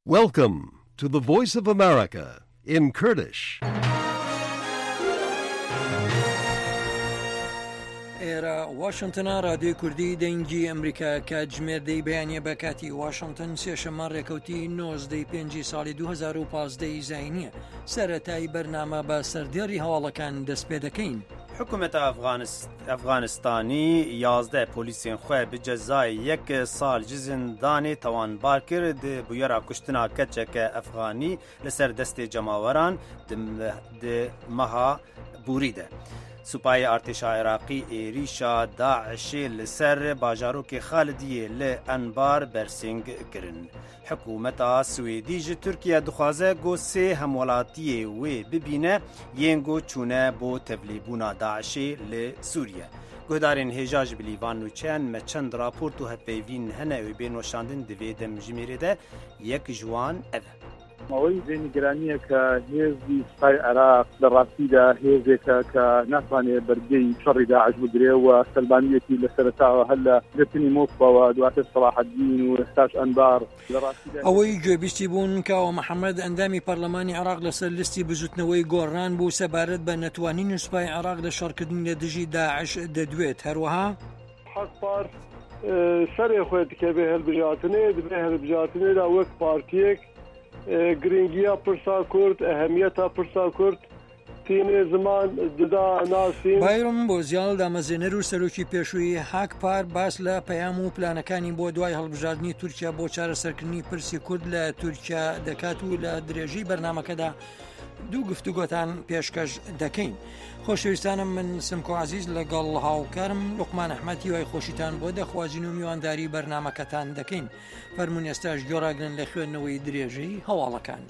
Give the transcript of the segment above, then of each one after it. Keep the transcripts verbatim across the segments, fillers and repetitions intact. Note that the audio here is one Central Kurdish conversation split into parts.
Welcome to the Voice of America in Kurdish. ئێرە واشنگتنە رادیۆی کوردی دەنگی ئەمریکا کات ژمێردەی بەیانیە بە کاتی واشنگتن سێشەممە ڕێکەوتی نۆزدەی پێنجی ساڵی دوو هەزار و پانزدەی زاینیە سەرەتایی بەرنامە بە سەردێڕی هەواڵەکان دەست پێ دەکەین. حکوومەتە ئەفغانستانی یازدە پۆلیسên xwe bi cezayê yek sal ji zindanê tawanbar kir di bûyera kuştina keçeke Efxanî li ser destê cemaweran di meha Bûrî de. Supayê Artêşa Iraqî êrîşa Daişê li ser bajarokê Xalidiyê li Enbar bersing kirin. Hikûmeta Swêdî ji Tirkiye dixwaze got sê hemwelatiyê wê bibîne yên got çûne bo tevlîbûna Daişê li Sûriye. Guhdarên hêja ji bilîvan nûçeyan me çend raport û hevpeyvîn hene wê bên weşandin di vê demjimêrê de yek ji wan ev e. ئەوەی دێنیگرانیە کە هێزی سوپای عێراق لە ڕاستیدا هێزێکە کە ناتوانێت بەرگەی شەڕی داعش بگرێەوە سەلبانیەتی لە سەرەتاوە هەر لە گرتنی مۆسکۆوە دواتر سەلاحەدین و ئێستاش ئەنبار لە ڕاستیدا ئەوەی گوێبیستی بوون کەەوە محەممەد ئەندامی پەرلەمانی عێراق لەسەر لیستی بزوتنەوەی گۆڕان بوو سەبارەت بە نەتوانین سوپای عێراق لە شەڕکردنی لە دژی داعش دەدوێت هەروەها حەقپار سەرێ خۆی دکە بێ هەلبژاتنێ دبێ هەلبژاتنێدا وەک پارتیەک گرنگیا پرسا کورد ئەهەمیەتا پرسا کورد تینێ زمان ددا ناسین بایرم بۆ زیال دامەزێنەر و سەرۆکی پێشووی هاک پار باس لە پەیام و پلانەکانی بۆ دوای هەڵبژاردننی تورکیا بۆ چارەسەرکردنی پرسی کورد لە تورکیا دەکات و لە درێژی بەرنمەکەدا دوو گفتوگۆتان پێشکەش دەکەین. خۆشەویستانم من سمکۆ عزیز لەگەڵ هاوکارم لوقمان ئەحمەدی وای خۆشیتان بۆ دەخوازین و میوانداری بەرنمەکەتان دەکەین. فەرموون ئێستاش گۆڕاگرن لە خوێندنەوەی درێژەی هەواڵەکان.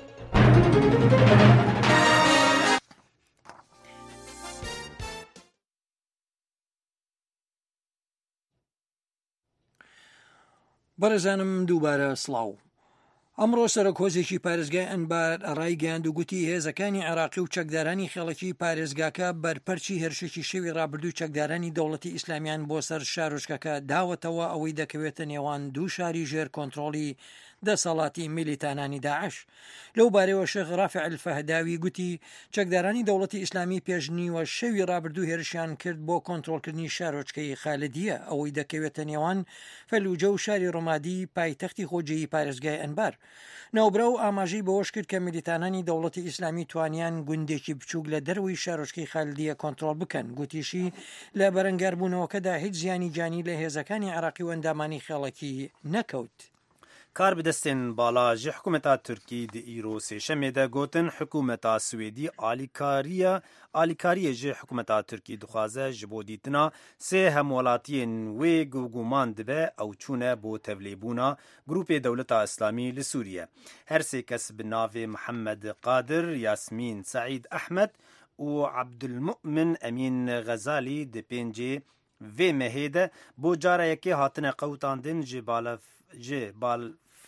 بەڕێزانم دووبارە سڵاو. ئەمڕۆ سەرۆکۆزێکی پارێزگای ئەنبار ڕایگەیاند و گوتی هێزەکانی عێراقی و چەکدارانی خێڵەکی پارێزگاکە بەرپەرچی هێرشێکی شەوی ڕابردوو چەکدارانی دەوڵەتی ئیسلامیان بۆ سەر شارۆچکەکە داوەتەوە ئەوەی دەکەوێتە نێوان دوو شاری ژێر کۆنتڕۆڵی دەسەڵاتی میلیتانانی داعش. لەو بارەوە شێخ ڕافع الفەهداوی گوتی چەکدارانی دەوڵەتی ئیسلامی پێشنیوە شەوی ڕابردوو هێرشیان کرد بۆ کۆنتڕۆڵکردنی شارۆچکەی خالدیە ئەوەی دەکەوێتە نێوان فەلوجە و شاری ڕۆمادی پایتەختی خۆجێی پارێزگای ئەنبار. ناوبرا و ئاماژەی بەوەش کرد کە میلیتانانی دەوڵەتی ئیسلامی توانیان گوندێکی بچووک لە دەروی شارۆچکەی خالدیە کۆنتڕۆڵ بکەن. گوتیشی لە بەرەنگاربوونەوەکەدا هیچ زیانی جانی لە هێزەکانی عێراقی و ئەندامانی خێڵەکی نەکەوت. کار bi destên bala ji hikûmeta Tirkî di îro sêşemê de gotin hikûmeta Swêdî alîkariya alîkariyê ji hikûmeta Tirkî dixwaze ji bo dîtina sê hemwelatiyên wê guman dibe ew çûne bo tevlîbûna grûpê Dewleta İslamî li Sûriye. Her sê kes bi navê Mihemed Qadir, Yasmîn Saîd Ehmed û Abdulmu'min Emîn Ghezalî di pêncê vê mehê de bo cara yekê hatine qewtandin ji bala ji bal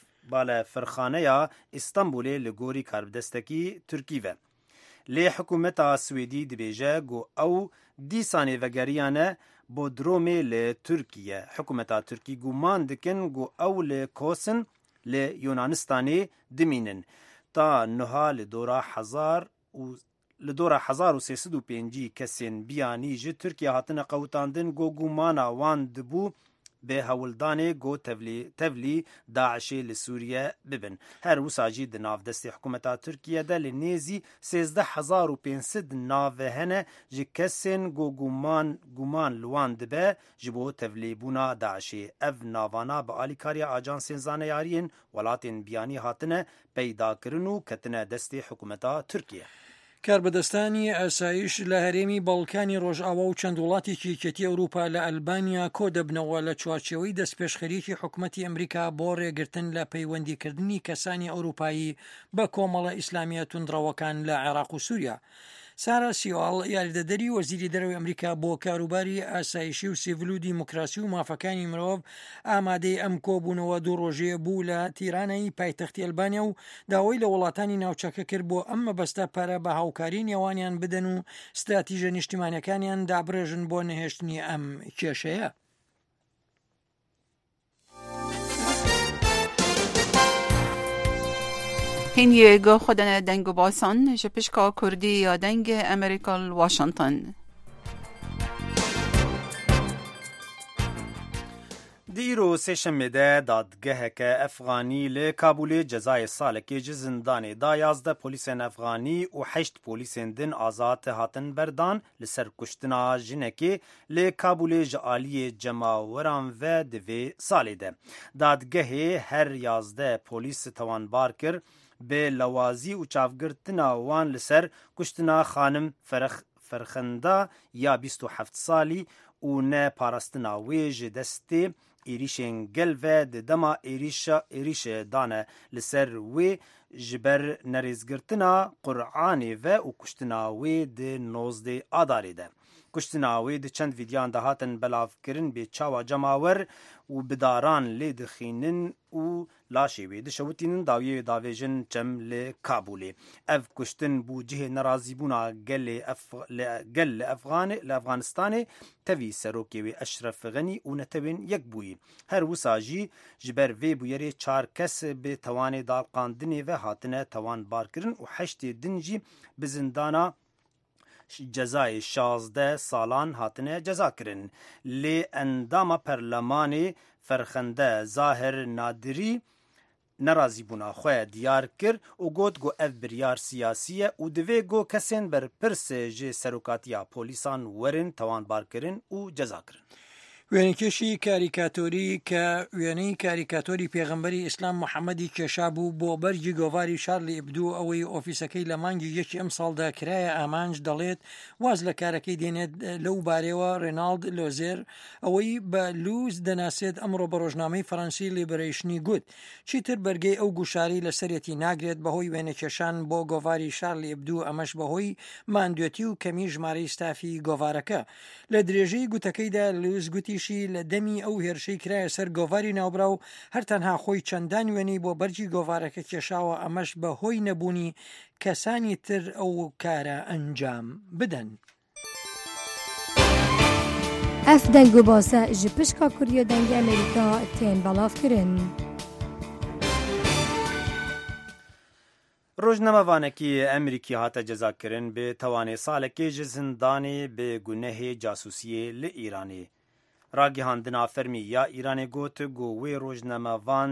balefirxaneya İstanbulê li gorî karbidestekî Tirkî ve. Lê hikûmeta Swêdî dibêje got ew dîsanê vegeriyane Bodromê li Tirkiye. Hikûmeta Tirkî guman dikin got ew li Kosin li Yunanistanê dimînin. Ta niha li dora hezar û li dora hezar û sêsed û pêncî kesên biyanî ji Tirkiye hatine qewtandin got gumana wan dibû به هەوڵدانê got tevlî Daişê li Sûriye bibin. Her wisa jî di navdestê hikûmeta Tirkiye de li nêzî sêzdeh hezar û pênc sed nave hene ji kesên got guman guman li wan dibe ji bo tevlîbûna Daişê. Ev navana bi alîkariya ajansên zaneyariyên welatên biyanî hatine peydakirin û ketine destê hikûmeta Tirkiye. کاربەدەستانی ئاسایش لە هەرێمی باڵکانی ڕۆژئاوا و چەند وڵاتێکی کێتی ئەوروپا لە ئەلبانیا کۆ دەبنەوە لە چوارچێوەی دەستپێشخەریکی حکوومەتی ئەمریکا بۆ ڕێگرتن لە پەیوەندیکردنی کەسانی ئەوروپایی بە کۆمەڵە ئیسلامیە توندڕەوەکان لە عێراق و سووریا. سارا سیواڵ یاریدەدەری وەزیری دەرەوەی ئەمریکا بۆ کاروباری ئاسایشی و سیڤل و دیموکراسی و مافەکانی مرۆڤ ئامادەی ئەم کۆبوونەوە دوو ڕۆژەیە بوو لە تیرانەی پایتەختی ئەلبانیا و داوای لە وڵاتانی ناوچەکە کرد بۆ ئەم مەبەستە پارە بە هاوکاری نێوانیان بدەن و ستراتیژە نیشتیمانیەکانیان دابڕێژن بۆ نەهێشتنی ئەم کێشەیە. هین یگو خودن دنگ باسان جپشکا کردی یا دنگ امریکا واشنطن. دیرو سێشەمێ de dadgeheke Efxanî li Kabûlê cezayê salekê ji zindanê da yazde polîsên Efxanî û heşt polîsên din azad hatin berdan li ser kuştina jinekê li Kabûlê ji aliyê cemaweran ve di vê salê de. Dadgehê her yazde polîs tewanbar kir bê lewazî û çavgirtina wan li ser kuştina xanim Ferxenda ya bîst û heft salî û ne parastina wê ji destê êrişên gel ve di dema êrişê dane li ser wê ji ber nerêzgirtina Qur'anê ve û kuştina wê di nozdê adarê de. Kuştina wê di çend vîdyoyan de hatin belavkirin bê çawa cemawer û bidaran lê dixînin û laşê wê dişewitînin dawiyê davêjin cem li Kabûlê. Ev kuştin bû cihê nerazîbûna gel li Efxanistanê tevî serokê wê Eşref Gheni û netewên yekbûyî. Her wisa jî ji ber vê bûyerê çar kes bi tewanê dalqandinê ve hatine tewanbarkirin û heştê din jî bi zindana cezayê şazde salan hatine ceza kirin. Lê endama perlemanê Ferxende Zahir Nadirî nerazîbûna xwe diyar kir û got got ev biryar siyasî ye û divê got kesên berpirsê ji serokatiya polîsan werin tewanbarkirin û ceza kirin. وێنەکێشی کاریکاتۆری کە وێنەی کاریکاتۆری پێغەمبەری ئیسلام محەممەدی کێشا بوو بۆ بەرگی گۆڤاری شارلی ئبدو ئەوەی ئۆفیسەکەی لە مانگی یەکی ئەم ساڵدا کرایە ئامانج دەڵێت واز لە کارەکەی دێنێت لەو بارەوە ڕێناڵد لۆزێر ئەوەی بە لووز دەناسێت ئەمڕۆ بە ڕۆژنامەی فەڕەنسی لیبرەیشنی گوت چیتر بەرگەی ئەو گوشاری لەسەرەتی ناگرێت بەهۆی وێنەکێشان بۆ گۆڤاری شارلی ئبدو ئەمەش بەهۆی ماندوێتی و کەمی ژمارەی ستافی گۆڤارەکە. لە درێژەی گوتەکەیدا لووز گوتیشی لە دەمی ئەو هێرشەی کرایە سەر گۆڤاری ناوبرا و هەرتەنها خۆی چەندان وێنەی بۆ بەرگی گۆڤارەکە کێشاوە ئەمەش بەهۆی نەبوونی کەسانی تر ئەو کارە ئەنجام بدەن. ئەف دەنگ و باسە ji pişka Kuriya dengê Amerîka tên belavkirin. Rojnamevanekî Emerîkî hate cezakirin bê tewanê salekê ji zindanê bê gunehê casûsiyê li Îranê. Ragihandina fermî ya Îranê got got wê rojnamevan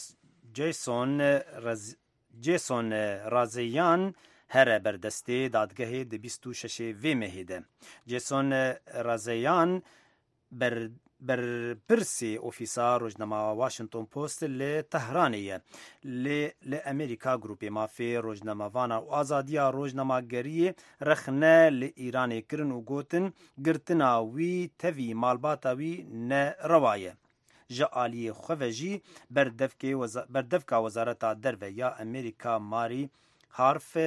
Jason Razeyan here berdestê dadgehê di bîst û şeşê vê mehê de. Jason Razeyan ber berpirsê ofîsa rojnama Washington Post li Tehranê ye. Lê li Amerîka grupê mafê rojnamevana û azadiya rojnamageriyê rexne li Îranê kirin û gotin girtina wî tevî malbata wî ne rewa ye. Ji aliyê xwe ve jî berdevka Wezareta Derve ya Amerîka Marî Harf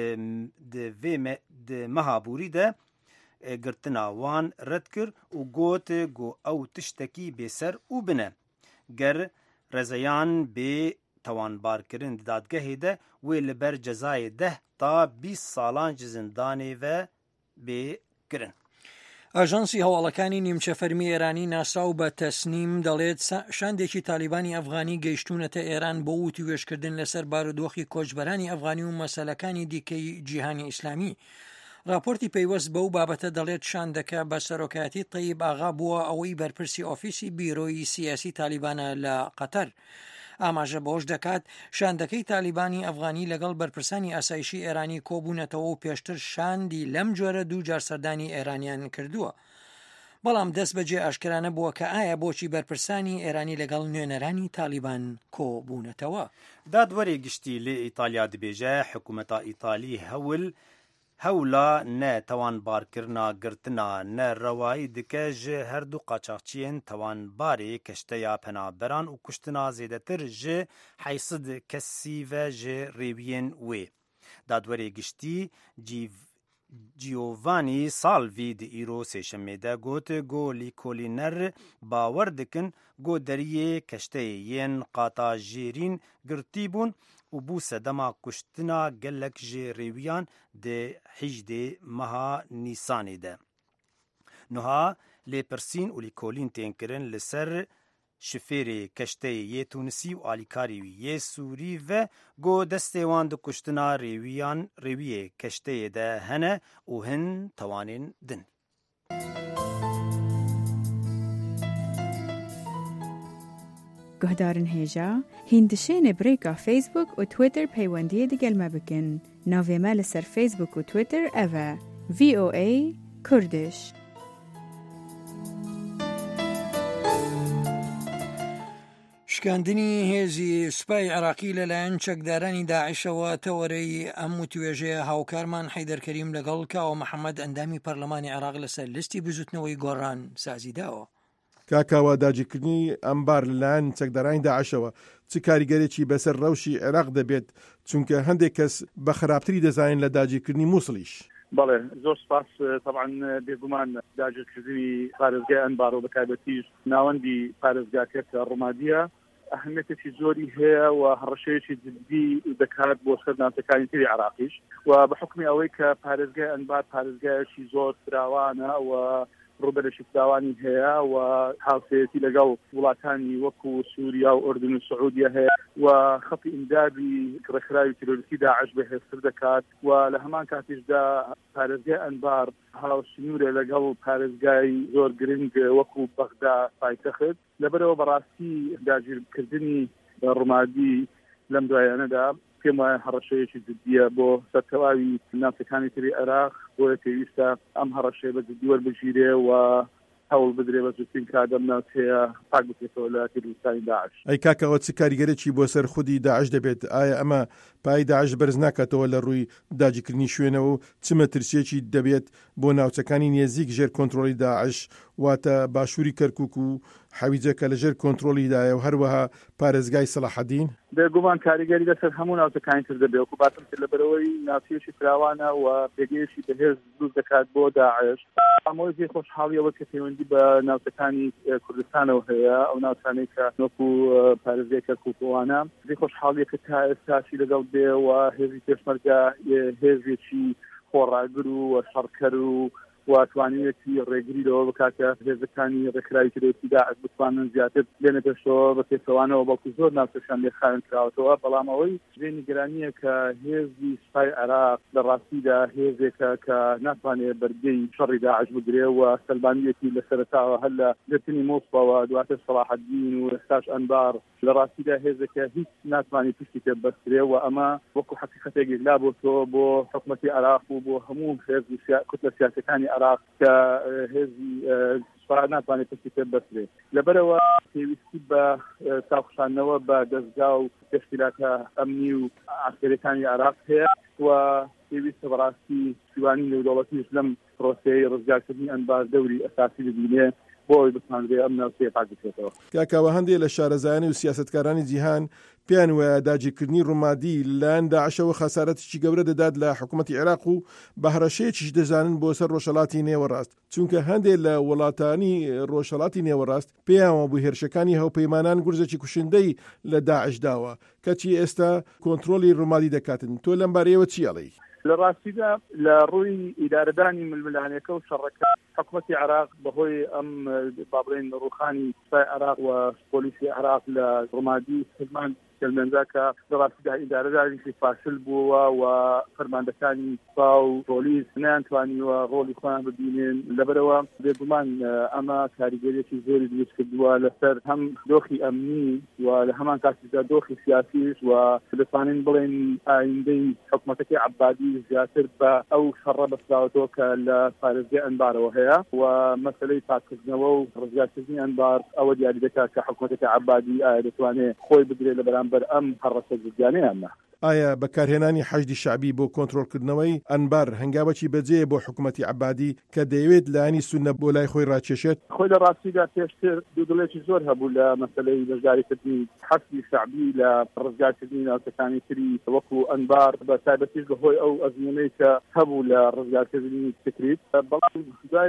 di meha bûrî de girtina wan red kir û got got ew tiştekî bêser û bine. Ger Rezeyan bê tewanbarkirin di dadgehê de wê li ber cezayê deh ta bîst salan ji zindanê ve bê kirin. ئاژانسی هەواڵەکانی نیمچە فەرمی ئێرانی ناسراو بە تەسنیم دەڵێت شاندێکی تالیبانی ئەفغانی گەیشتونەتە ئێران بۆ وتی وێشکردن لەسەر بارودۆخی کۆچبەرانی ئەفغانی و مەسەلەکانی دیکەی جیهانی ئیسلامی. راپۆرتی پەیوەست بەو بابەتە دەڵێت شاندەکە بە سەرۆکایەتی طەیب ئاغا بووە ئەوەی بەرپرسی ئۆفیسی بیرۆی سیاسی تالیبانە لە قەتەر. ئاماژە بەوەش دەکات شاندەکەی تالیبانی ئەفغانی لەگەڵ بەرپرسانی ئاسایشی ئێرانی کۆبوونەتەوە و پێشتر شاندی لەم جۆرە دوو جار سەردانی ئێرانیان کردووە. بەڵام دەست بەجێ ئاشکرانە بووە کە ئایا بۆچی بەرپرسانی ئێرانی لەگەڵ نوێنەرانی تالیبان کۆبوونەتەوە. دادوەرێ گشتی لێ ئیتالیا دەبێژە حکوومەتە ئیتالی هەول هەولا نە تەوانبارکردنا گرتنا نە ڕەوایی دکە ji herdû qaçaxçiyên tewanbarê keşteya penaberan û kuştina zêdetir ji heysid kesî ve ji rêwiyên wê. Dadwerê giştî Giovanni Salvi di îro sêşemê de got got lîkolîner bawer dikin got deriyê keşteyê yên qatajêrîn girtî bûn û bû sedema kuştina gelek ji rêwiyan di hîjdê meha Nîsanê de. Niha lêpirsîn û lîkolîn tên kirin li ser شفێرê keşteyê yê Tunîsî û alîkarî wî yê Sûrî ve got destê wan di kuştina rêwiyan rêwiyê keşteyê de hene û hin tewanên din. Guhdarên hêja hîn dişêne birêka Facebook û Twitter peywendiyê digel me bikin. Navê me li ser Facebook û Twitter ev e V O A Kurdiş. شکاندنی هێزی سوپای عێراقی لەلایەن چەکدارانی داعشەوە تەوەرەی ئەم و توێژەیە هاوکارمان حەیدەر کەریم لەگەڵ کاوە محەممەد ئەندامی پەرلەمانی عێراق لەسەر لیستی بزوتنەوەی گۆڕان سازی داوە. کاکاوە داگیرکردنی ئەمبار لەلایەن چەکدارانی داعشەوە چ کاریگەرێکی بەسەر ڕەوشی عێراق دەبێت چونکە هەندێک کەس بە خراپتری دەزانین لە داگیرکردنی مووسڵیش. بەڵێ زۆر سپاس. طبعا بێگومان داگیرکردنی پارێزگای ئەنبار و بەتایبەتیش ناوەندی پارێزگاکە کە ڕۆمادیە ئەهمیەتێکی زۆری هەیە و هەڕەشەیەکی جدی دەکات بۆ سەر ناوچەکانی تری عێراقیش و بە حکمی ئەوەی کە پارێزگای ئەنبار پارێزگایەکی زۆر فراوانە و ڕوبەرێکی فراوانی هەیە و هاوسەیەتی لەگەڵ وڵاتانی وەکو سووریا و ئوردن و سعودیە هەیە و خەڵکی ئیمدادی ڕێکخراوی تیرۆریستی داعش بەهێزتر دەکات و لە هەمان کاتیشدا پارێزگای ئەنبار هاوسنوورە لەگەڵ پارێزگای زۆر گرنگ وەکو بەغدا پایتەخت لەبەرەوە بەڕاستی داگیرکردنی ڕۆمادی لەم دوایانەدا پێم وایە هەڕەشەیەکی جدیە بۆ سەرکەواوی ناوچەکانی تری عێراق بۆیە پێویستە ئەم هەڕەشەیە بە جدی وەربگیرێ و هەوڵ بدرێ بە زووترین کادەم ناوچەیە پاک بکرێتەوە لە تیرۆریستانی داعش. ئەی کاکەوە چ کاریگەرێکی بۆ سەر خودی داعش دەبێت؟ ئایا ئەمە پای داعش بەرز ناکاتەوە لە ڕووی داگیرکردنی شوێنەوە و چ مەترسیەکی دەبێت بۆ ناوچەکانی نێزیک ژێر کۆنتڕۆلی داعش واتە باشووری کەرکووک و حەویجەکە لە ژێر کۆنتڕۆلیدایە و هەروەها پارێزگای سەلاحەدین؟ بێگومان کاریگەری لەسەر هەموو ناوچەکانی تر دەبێت و باتم کرد لەبەرەوەی ناوچەیەکی فراوانە و پێگەیەکی بەهێز دروست دەکات بۆ داعش. ئامۆژی خۆشحاڵیەوە کە پەیوەندی بە ناوچەکانی کوردستانەوە هەیە ئەو ناوچانەی کە وەکو پارێزگای کەرکووکوانە پێی خۆشحاڵیە کە تا ئێستاشی لەگەڵ بێ و هێزی پێشمەرگە هێزێکی خۆڕاگر و شەڕکەر و واتوانێتی ڕێگری لەوە بکاتە هێزەکانی ڕێکخراوی تیرۆریستی داعش بتوانن زیاتر بێنە پێشەوە بە پێچەوانەوە بەڵکو زۆر ناوچەکان لێخان کراوەتەوە. بەڵام ئەوەی نیگەرانیە کە هێزی سوپای عێراق لە ڕاستیدا هێزێکە کە ناتوانێت بەرگەی شەڕی داعش بگرێ و سەلبانیەتی لە سەرەتاوە هەر لە گرتنی مۆسڵەوە دواتر سەلاحەدین و ئێستاش ئەنبار لە ڕاستیدا هێزێکە هیچ ناتوانێت پشتی پێ بەسترێ و ئەمە وەکو حەقیقەتێک لا بۆ تۆ بۆ حکومەتی عێراق و بۆ هەموو هێز کوتلە سیاسەکانی عێراق کە هێزی سوپای ناتوانێت پشتی پێ بەسترێ. لەبەرەوە پێویستی بە ساخشانەوە بە دەستگا و تشکیلاتە ئەمنی و عسکەریەکانی عێراق هەیە و پێویستە بەڕاستی سیوانی نێودەوڵەتیش لەم پرۆسەی ڕزگارکردنی ئەنبار دەوری ئەساسی ببینێ بۆی بتوانرێ ئەم ناوچەیە پاک بکرێتەوە. کاکاوە هەندێک لە شارەزایانی و سیاسەتکارانی جیهان پێیان وایە داگیرکردنی ڕۆمادی لەلایەن داعشەوە خەسارەتێکی گەورە دەدات لە حکوومەتی عێراق و بە هەڕەشەیەکیش دەزانن بۆ سەر ڕۆژهەڵاتی نێوەڕاست چونکە هەندێک لە وڵاتانی ڕۆژهەڵاتی نێوەڕاست پێیانوە بوو هێرشەکانی هەوپەیمانان گورزێکی کوشندەی لە داعش داوە کەچی ئێستا کۆنتڕۆلی ڕۆمادی دەکاتن. تۆ لەم بارەیەوە چی ئەڵێی؟ لە ڕاستیدا لە ڕووی ئیدارەدانی ململانیەکە و شەڕەکە حکوومەتی عێراق بەهۆی ئەم بابڵێن ڕوخانی سوپای عێراق و پۆلیسی عێراق لە ڕۆمادی سلمان کەلمەنجاکە لە ڕاستیدا ئیدارەدارێکی فاشل بووە و فەرماندەکانی سوپا و پۆلیس نەیانتوانیوە ڕۆڵی خۆیان ببینێن. لەبەرەوە بێگومان ئەمە کاریگەریەکی زۆری دروست کردووە لەسەر هەم دۆخی ئەمنی و لە هەمان کاتیشدا دۆخی سیاسیش و دەتوانین بڵێن ئایندەی حکوومەتەکەی عەبادی زیاتر بە ئەو شەڕە بەسراوەتەوە کە لە پارێزگای ئەنبارەوە هەیە و مەسەلەی پاکردنەوە و ڕزگارکردنی ئەنبار ئەوە دیاری دەکات کە حکوومەتەکەی عەبادی ئایا دەتوانێت خۆی بدرێت لە بەرامبەر ئەم هەڕەشە جدیانەیەمە. ئایا بەکارهێنانی حەشدی شعبی بۆ کۆنتڕۆلکردنەوەی ئەنبار هەنگاوەکی بەجێ بۆ حکوومەتی عەبادی کە دەیەوێت لایەنی سونە بۆ لای خۆی ڕاکێشێت؟ خۆی لە ڕاستیدا پێشتر دوودڵێکی زۆر هەبوو لە مەسەلەی بەشداریکردنی حەشدی شعبی لە ڕزگارکردنی ناوچەکانی تری وەکو ئەنبار بە تایبەتیش بەهۆی ئەو ئەزموونەی کە هەبوو لە ڕزگارکردنی فکریت. بەڵام دوای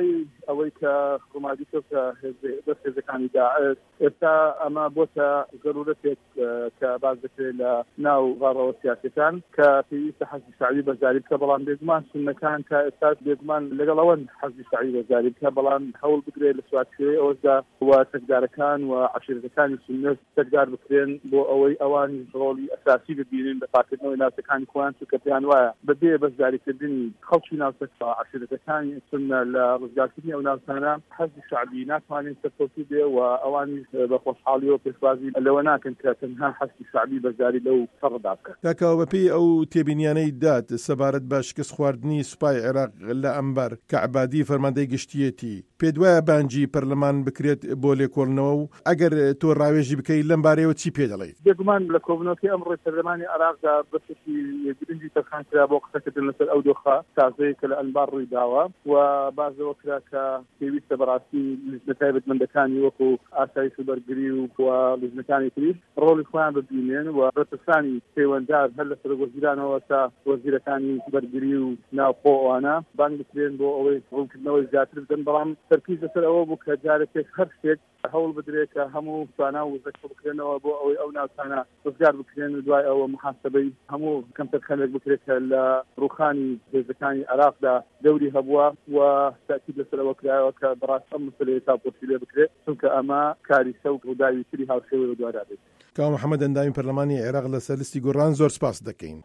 دوای ئەوەی کە ڕووماندی کە دەست هێزەکانی داعش ئێستا ئەمە بۆتە ضرورەتێک کە باز دەکرێت لە ناو ڕاڕەوە سیاسەکان کە پێویستە حەزبی شەعبی بەزاری بکە بەڵام بێگومان سوننەکان کە ئێستا بێگومان لەگەڵ ئەوەن حەزبی شەعبی بەزاری بکە بەڵام هەوڵ بگرێت لە سواتکردنەوەی ئەوەشدا و سەردارەکان و عەشیرەتەکانی سوننە سەردار بکرێن بۆ ئەوەی ئەوان ڕۆڵی ئەساسی ببینن بە پاکردنەوەی ناوچەکانی خۆیان چونکە پێیان وایە بەبێ بەزاریکردنی خەڵکی ناوچە عەشیرەتەکانی سوننە لە ڕزگارکردنی ئەو ناوچانە حەزبی شەعبی ناتوانێت سەرکەوتوو بێ و ئەوانی بە خۆشحاڵی و پێشوازی لەوە ناکەن کە تەنها حەزبی شەعبی بەزاری لەو سەرڕدا بکات. تاکەوە بەپێی ئەو تێبینیانەی داد سەبارەت بە شکست خواردنی سوپای عێراق لە ئەمبەر کە عەبادی فەرماندەی گشتیەتی پێ دوایە بانگی پەرلەمان بکرێت بۆ لێکۆڵنەوە و ئەگەر تۆ ڕاوێژی بکەیت لەم بارەیەوە چی پێ دەڵێیت؟ بێگومان لە کۆبوونەوەی ئەمڕۆی پەرلەمانی عێراقدا بەشێکی گرنگی تەرخانکرا بۆ قسەکردن لەسەر ئەو دۆخە تازەیە کە لە ئەنبار ڕووی داوە و بازەوە کرا کە پێویستە بەڕاستی لیژنە تایبەتمەندەکانی وەکو ئاسایش و بەرگری و لیژنەکانی تریش ڕۆڵی خۆیان ببینێن و ڕەتەسانی پەیوەنددار هەر لە سەرۆکوەزیرانەوە تا وەزیرەکانی بەرگری و ناوخۆ ئەوانە بانگ بکرێن بۆ ئەوەی ڕوونکردنەوەی زیاتر بدەن بەڵام تەرکیز لەسەر ئەوە بوو کە جارێک هەر شتێک هەوڵ بدرێت کە هەموو توانە و وزەکە بکرێنەوە بۆ ئەوەی ئەو ناوچانە ڕزگار بکرێن و دوای ئەوە محاسبەی هەموو کەمتەرخەنێک بکرێت کە لە ڕووخانی هێزەکانی عێراقدا دەوری هەبووە و تاکید لەسەر ئەوە کرایەوە کە بەڕاستی ئەم مەسەلەیە تاپۆشی لێ بکرێت چونکە ئەمە کاری سەوت ڕووداوی تری هاوشێوەی دوارا بێت. کاو محەممەد ئەندامی پەرلەمانی عێراق لەسەر لیستی گۆڕان زۆر سپاس دەکەین.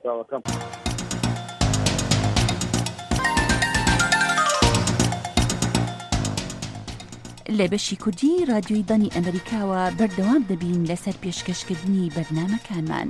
لە بەشی کوردی رادیۆی دانی ئەمریکاوە بەردەوام دەبین لەسەر پێشکەشکردنی بەرنامەکانمان.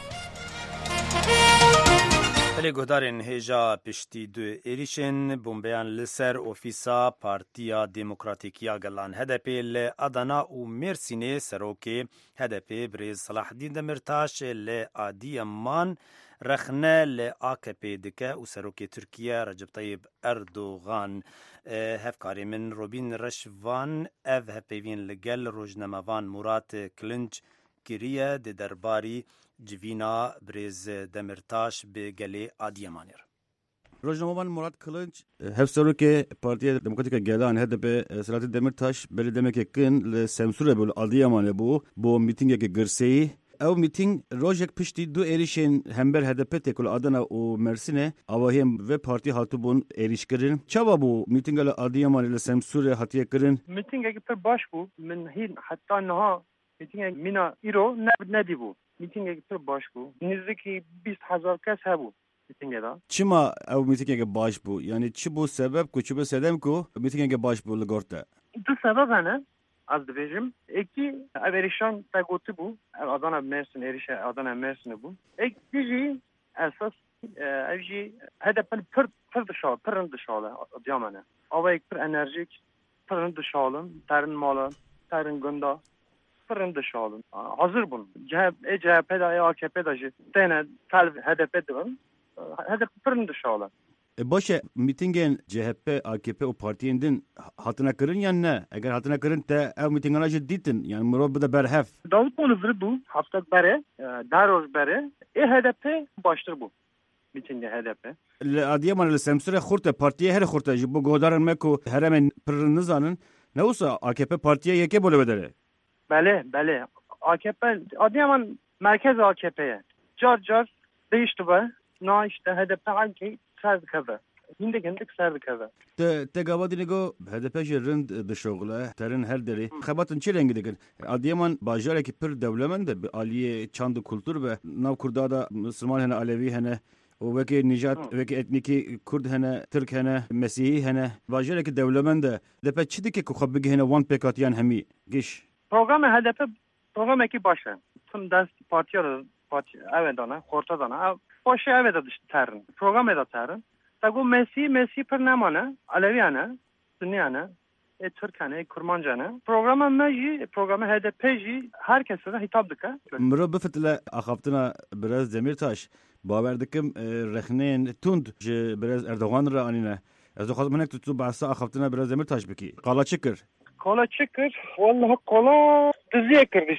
بەلێ گۆدارên hêja piştî du êrişên bombeyan li ser ofîsa Partiya Demokratîk ya Gelan H D P li Adana û Mêrsînê serokê H D P Birêz Salahdîn Demirtaş li Adîyaman rexne li A K P dike û serokê Tirkiye Recep Tayyip Erdogan hevkarê min Robîn Reşvan ev hevpeyvîn li gel rojnamevan Murat Kilinc kiriye di derbarî civîna Birêz Demirtaş bi gelê Adîyamanê re. Rojnamevan Murat Kilinc hevserokê Partiya Demokratîk ya Gelan H D P Selahattin Demirtaş belê demekê kin li Semsûrê bû li Adîyamanê bû bo mîtingekê girseyî. Ew mîting rojek piştî du êrişên hember H D P tê ku li Adana û Mêrsînê avahiyên vê partî hatibûn êrişkirin. Çawa bû mîtinga li Adîyamanê li Semsûrê hatiye kirin? Mîtingekî pir baş bû. Min hîn heta niha mîtingek mîna îro nedîbû. Mîtingekî pir baş bû. Nêzîkî bîst hezar kes hebû mîtingê da. Çima ew mîtingekî baş bû? Yani çi bû sebeb ku çi bû sedem ku mîtingekî baş bû li gor te? Du sebeb hene. Az dibêjim. Ekî ev êrişan te gotî bû. Ev Adana Mêrsîn êrişa Adana Mêrsînê bû. Ekî jî esas ev jî H D P pir pir dişa pirin dişale Adîyamanê. Awayek pir enerjik, pirin dişalin, terin mala, terin gunda. Pirin dişalin. Hazır bûn. E C H P da e A K P da jî têne tel H D P dibin. H D P pirin dişale. E başe mîtingên C H P, A K P û partiyên din hatine kirin yan ne? Eger hatine kirin te ev mîtingana jî dîtin yani mirov bide berhev. Davutoglu bû haftek bere, dar roj bere e H D P baştir bû. Mîtingê H D P. Li Adîyamanê li Semsûrê xurte partiyê herî xurte ji bo godarin me ku heremên pirin nizanin ne wisa A K P partiye yekê bole vedere. Bele bele A K P Adîyaman merkez A K P'ye. Car car değişti be. Na işte H D P hangi ser dikeve. Hindik hindik ser dikeve. Te te gavadî nego H D P jî rind dişoxile terin her derê. Xebatin çi rengî dikin? Adîyaman bajarekî pir dewlemend e bi aliyê çand û kultur ve nav Kurda da Müslüman hene Alevî hene û wekî nîjat wekî etnîkî Kurd hene Tirk hene Mesîhî hene bajarekî dewlemend e. H D P çi dike ku xwe bigihîne wan pêkatiyan hemî giş? Programı H D P programekî baş e. Tim dest partiya parti ev dana xorta dana başı ev da terin. Programı da terin. Tago Mesî Mesî pir nemane Alevîyane Sünniyane e Türkane Kurmancane. Programı me jî programı H D P jî herkese hitap dike. Mirov bifitile axaftina Birêz Demirtaş bawer dikim rexneyên tund ji Birêz Erdogan re anîne. Ez dixwazim hinek tu behsa axaftina Birêz Demirtaş bikî. Qala çi kir? Qala çi kir? Wallahi qala diziye kir dîsa.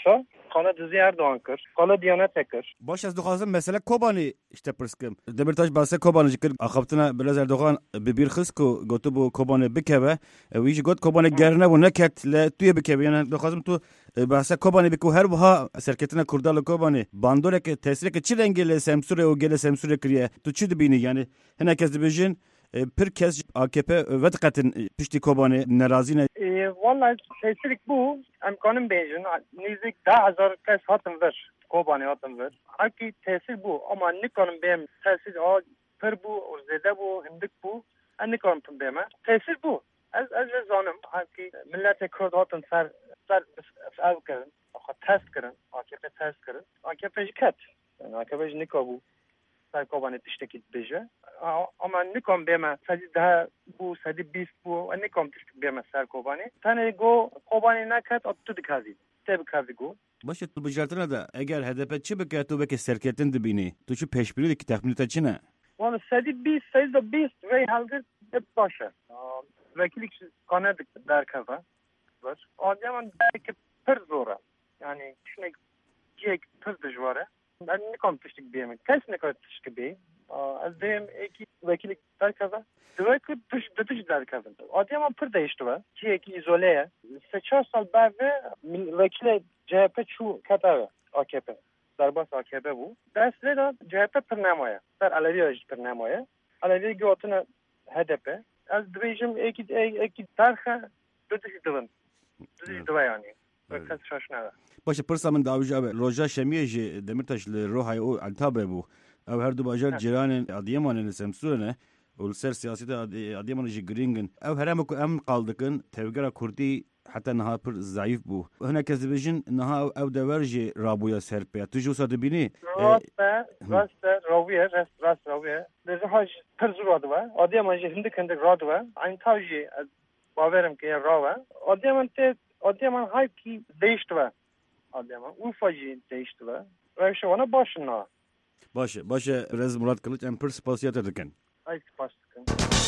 قالا دزی اردوان کرد قالا دیانت کرد باش از دخوازم مثلا کوبانی işte pırskim Demirtaş bahse kobanı jikir axaptına biraz Erdoğan bibir xis ku gotu bu kobanı bikeve ve iş got kobanı gerne bu neket le tuye bikeve yani dخوازم tu bahse kobanı biku her buha serketine kurdalı kobanı bandore ke tesrike çi rengile semsure o gele semsure kriye tu çi dibini yani herkes dibijin bir kez A K P vedqetin pişti kobanı nerazine vallahi tesrik bu imkanım bejin nizik da hazar kes hatım ver kobanı hatım ver haki tesir bu ama nikanım benim tesir o per bu zede bu hindik bu nikanım benim tesir bu az az zanım haki millete Kurd hatım ser ser av kırın test kırın A K P test kırın A K P kat yani A K P nikabu ser kobanı tiştekit beje ama nikom bema sadece daha bu sadece biz bu nikom tiştek bema ser kobanı tane go kobanı nakat attu dikazi tabi kazi go باشه تو بجارتنا da eğer H D P çi bike tu beke serketin dibini tu çi peşbiri ki tahmin etçine valla sadece biz sadece biz ve halde hep başa vekillik kanadık derkava var o zaman belki per zora yani düşünmek ki per dejvara ben nikom tiştek bema kes nikom tiştek bema az deyim ki vekillik derkava Duvek tuş tuş derkava o zaman per değişti var ki ki izoleye seçer sal bave vekile C H P çu katava A K P darbas A K P bu dersle de C H P pernamaya der Alevi pernamaya Alevi gotuna H D P az dvejim eki eki tarha tutuş divan tutuş divan yani bakın şaşnava باشه پرسامن داوج اب روجا شمیه دمرتاش لروحای او التابه بو او هر دو باجر جيران اديمان لسمسونه ولسر سياسي اديمان جي جرينجن او هرم ام قالدكن توغرا كردي حتى نها پر ضعيف بو هنا كذبجن نها او دورجي رابويا سربيا تجو صدبيني راست راست راويه راست راست راويه لزهاج ترزرادوا اديمان جي هندك هندك رادوا عين تاجي باورم كي راوا اديمان ت اديمان هاي كي değiştiwa اديمان ufacı değiştiwa ve şu ana başına باشه باشه رز مراد کلیچ ام پر سپاسیات دکن ay spas dikن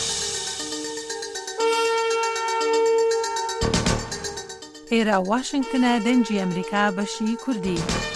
ئێرە واشنگتنە دەنگی ئەمریکا بەشی کوردی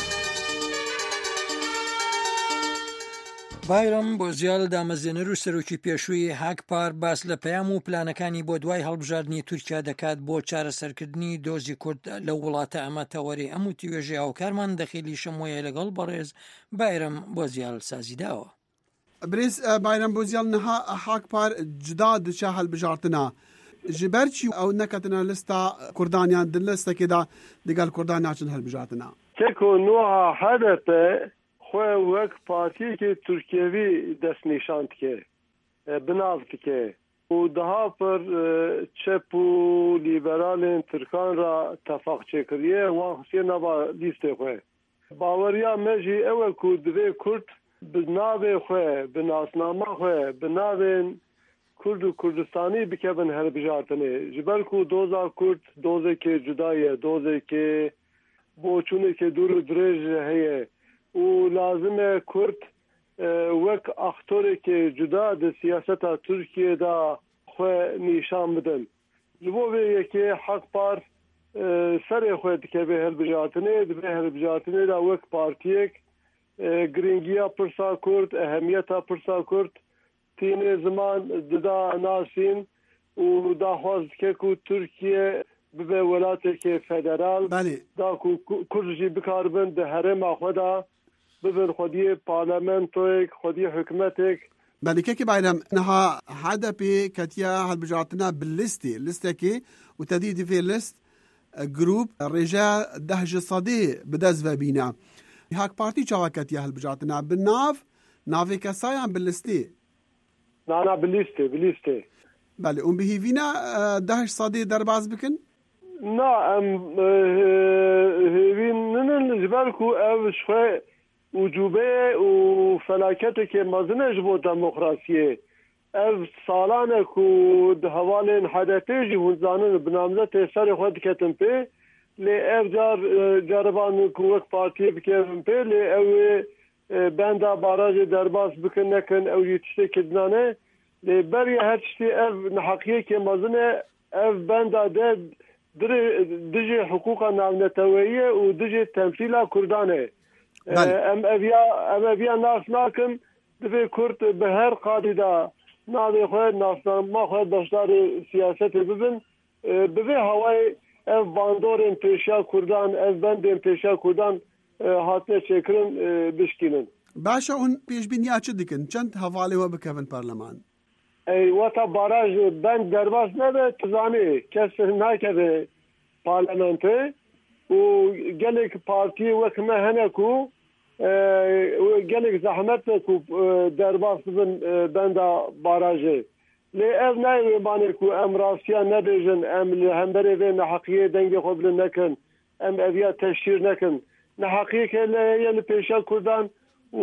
بایرم بۆ زیال دامەزێنەر و سەرۆکی پێشووی هاکپار باس لە پەیام و پلانەکانی بۆ دوای هەڵبژاردننی تورکیا دەکات بۆ چارەسەرکردنی دۆزی کورد لە وڵاتە ئەمە تەوەری ئەم و توێژێ هاوکارمان دەخیلی شەمۆیە لەگەڵ بەڕێز بایرم بۆ زیال سازیداوە برێز بایرم بۆ زیال نەها هاکپار جدا دچە هەڵبژارتنە ji ber çî ew neketina lista Kurdaniyan di listekê de digel Kurdan naçin hilbijartina. Teko nuha H D P xwe wek partiyekê Tirkiyevî destnîşan dike, binav dike û daha pir çep û lîberalên Tirkan ra tefaq çêkiriye wan xisiye nava lîstê xwe. Baweriya me jî ew e ku divê Kurd bi navê xwe, bi nasnama xwe, bi navên Kurd û Kurdistanî bikevin hilbijartinê. Ji ber ku doza Kurd dozekê cuda ye, dozekê boçûnekê dûr û dirêj heye û lazim e Kurd wek aktorekê cuda di siyaseta Tirkiyê de xwe nîşan bidin. Ji bo vê yekê Hekpar serê xwe dikeve hilbijartinê, divê hilbijartinê de wek partiyek giringiya pirsa Kurd, ehemiyeta pirsa Kurd tînê ziman dida nasîn û daxwaz dike ku Tirkiye bibe welatekê federal da ku Kurd jî bikaribin di herêma xwe de bibin xwediyê parlamentoyek, xwediyê hikûmetek. Belîkekî bayrem niha H D P ketiya hilbijartina bi listê listekê û tedî divê list grûp rêja deh ji sedê bi dest vebîne. Hak Partî çawa ketiya hilbijartina bi nav navê kesayan bi listê. Na na bi listê bi listê. Belê û bihîvîna deh sedê derbas bikin? Na em hêvînin ji ber ku ev ji xwe ucube û felaketekê mezin e ji bo demokrasiyê. Ev salan e ku di hevalên H D P jî hûn zanin bi namzetê serê xwe diketin pê lê ev car cariban ku wek partiyê bikevin pê lê ew ê benda barajê derbas bikin nekin ew jî tiştekî dinane lê beriya her tiştî ev neheqiyekê mezin e ev benda de دجي حقوق ناونتوية ودجي تمثيل كردانة ام ابيا ام ابيا ناس ناكن دبي كرد بهر قاعدة نادي خواد ناس ما خواد بشدار سياسة ببن ببي هواي اف باندورن پیشا کردان اف بندن پیشا کردان هاتنه چکرن بشکینن باشا اون پیش بینیا چه دیکن چند حواله و بکفن پارلمان ای وقتا باراج بند درباس نده تزانی کس نکده پارلمانته و گلک پارتی وکمه هنکو و گلک زحمت نکو درباس بن بند باراجه لی اف نایوی بانکو ام راسیا نبیجن ام لهمبری و نحقیه دنگی قبل نکن ام اویا تشیر نکن نحقیه که لیه پیشا کردن و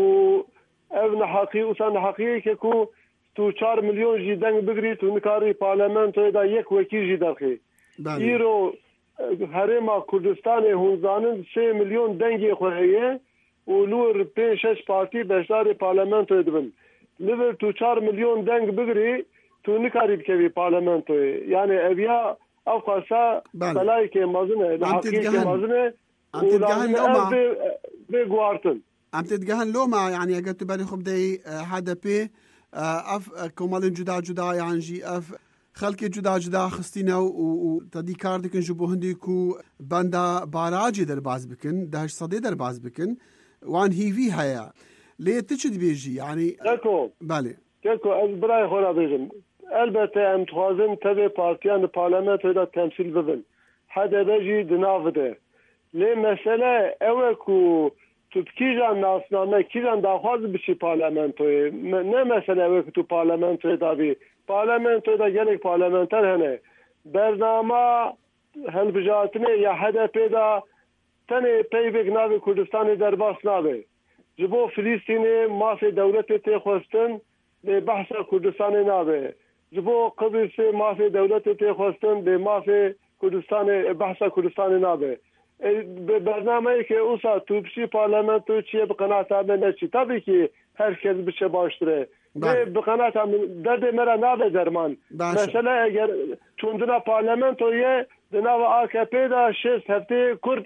اف نحقیه اوسا نحقیه که کو تو چار میلیون جی دنگ بگری تو نکاری پارلمان توی دا یک وکی جی درخی ایرو هرما کردستان هونزانن سه میلیون دنگی خوهیه و لور پین شش پارتی بشدار پارلمان توی دبن لیور تو چار میلیون دنگ بگری تو نکاری بکوی پارلمان توی یعنی اویا افخاصا بلایی که مازنه لحقیه که مازنه ام تدقهن لوما بگوارتن ام تدقهن لوما يعني اگر تو بری خوب دی هذا بي اف كمال جدا جدا يعني جي اف خلق جدا جدا خستينا و تدي کار دکن جو بهندی کو بندا باراجي در باز بکن دهش صدي در باز بکن وان هي في هيا ليه تشد بيجي يعني كاكو بالي كاكو از براي خورا بيجن البته ام توازن تبي بارتيان البرلمان ولا تمثيل ببن حدا بيجي دنافده ليه مساله اوكو تو کیجان ناسنامه کیجان داخواز بشی پارلمانتوی نه مثلا اوه تو پارلمانتوی دابی پارلمانتوی دا گلک پارلمانتر هنه برنامه هلبجاتنه یا حدا پیدا تنه پیوک ناوی کردستان درباس ناوی جبو فلسطینی مافی دولت تی خوستن به بحث کردستان ناوی جبو قبرس مافی دولت تی خوستن به مافی کردستان بحث کردستان ناوی به برنامه‌ای که اوسا تو بشی پارلمان تو چیه به قناعت آمده چی طبعی که هر کس بشه باشتره به قناعت آمده درد مرا نابه درمان مثلا اگر چوندنا پارلمان تو یه دناو آکپی دا شست هفته کرد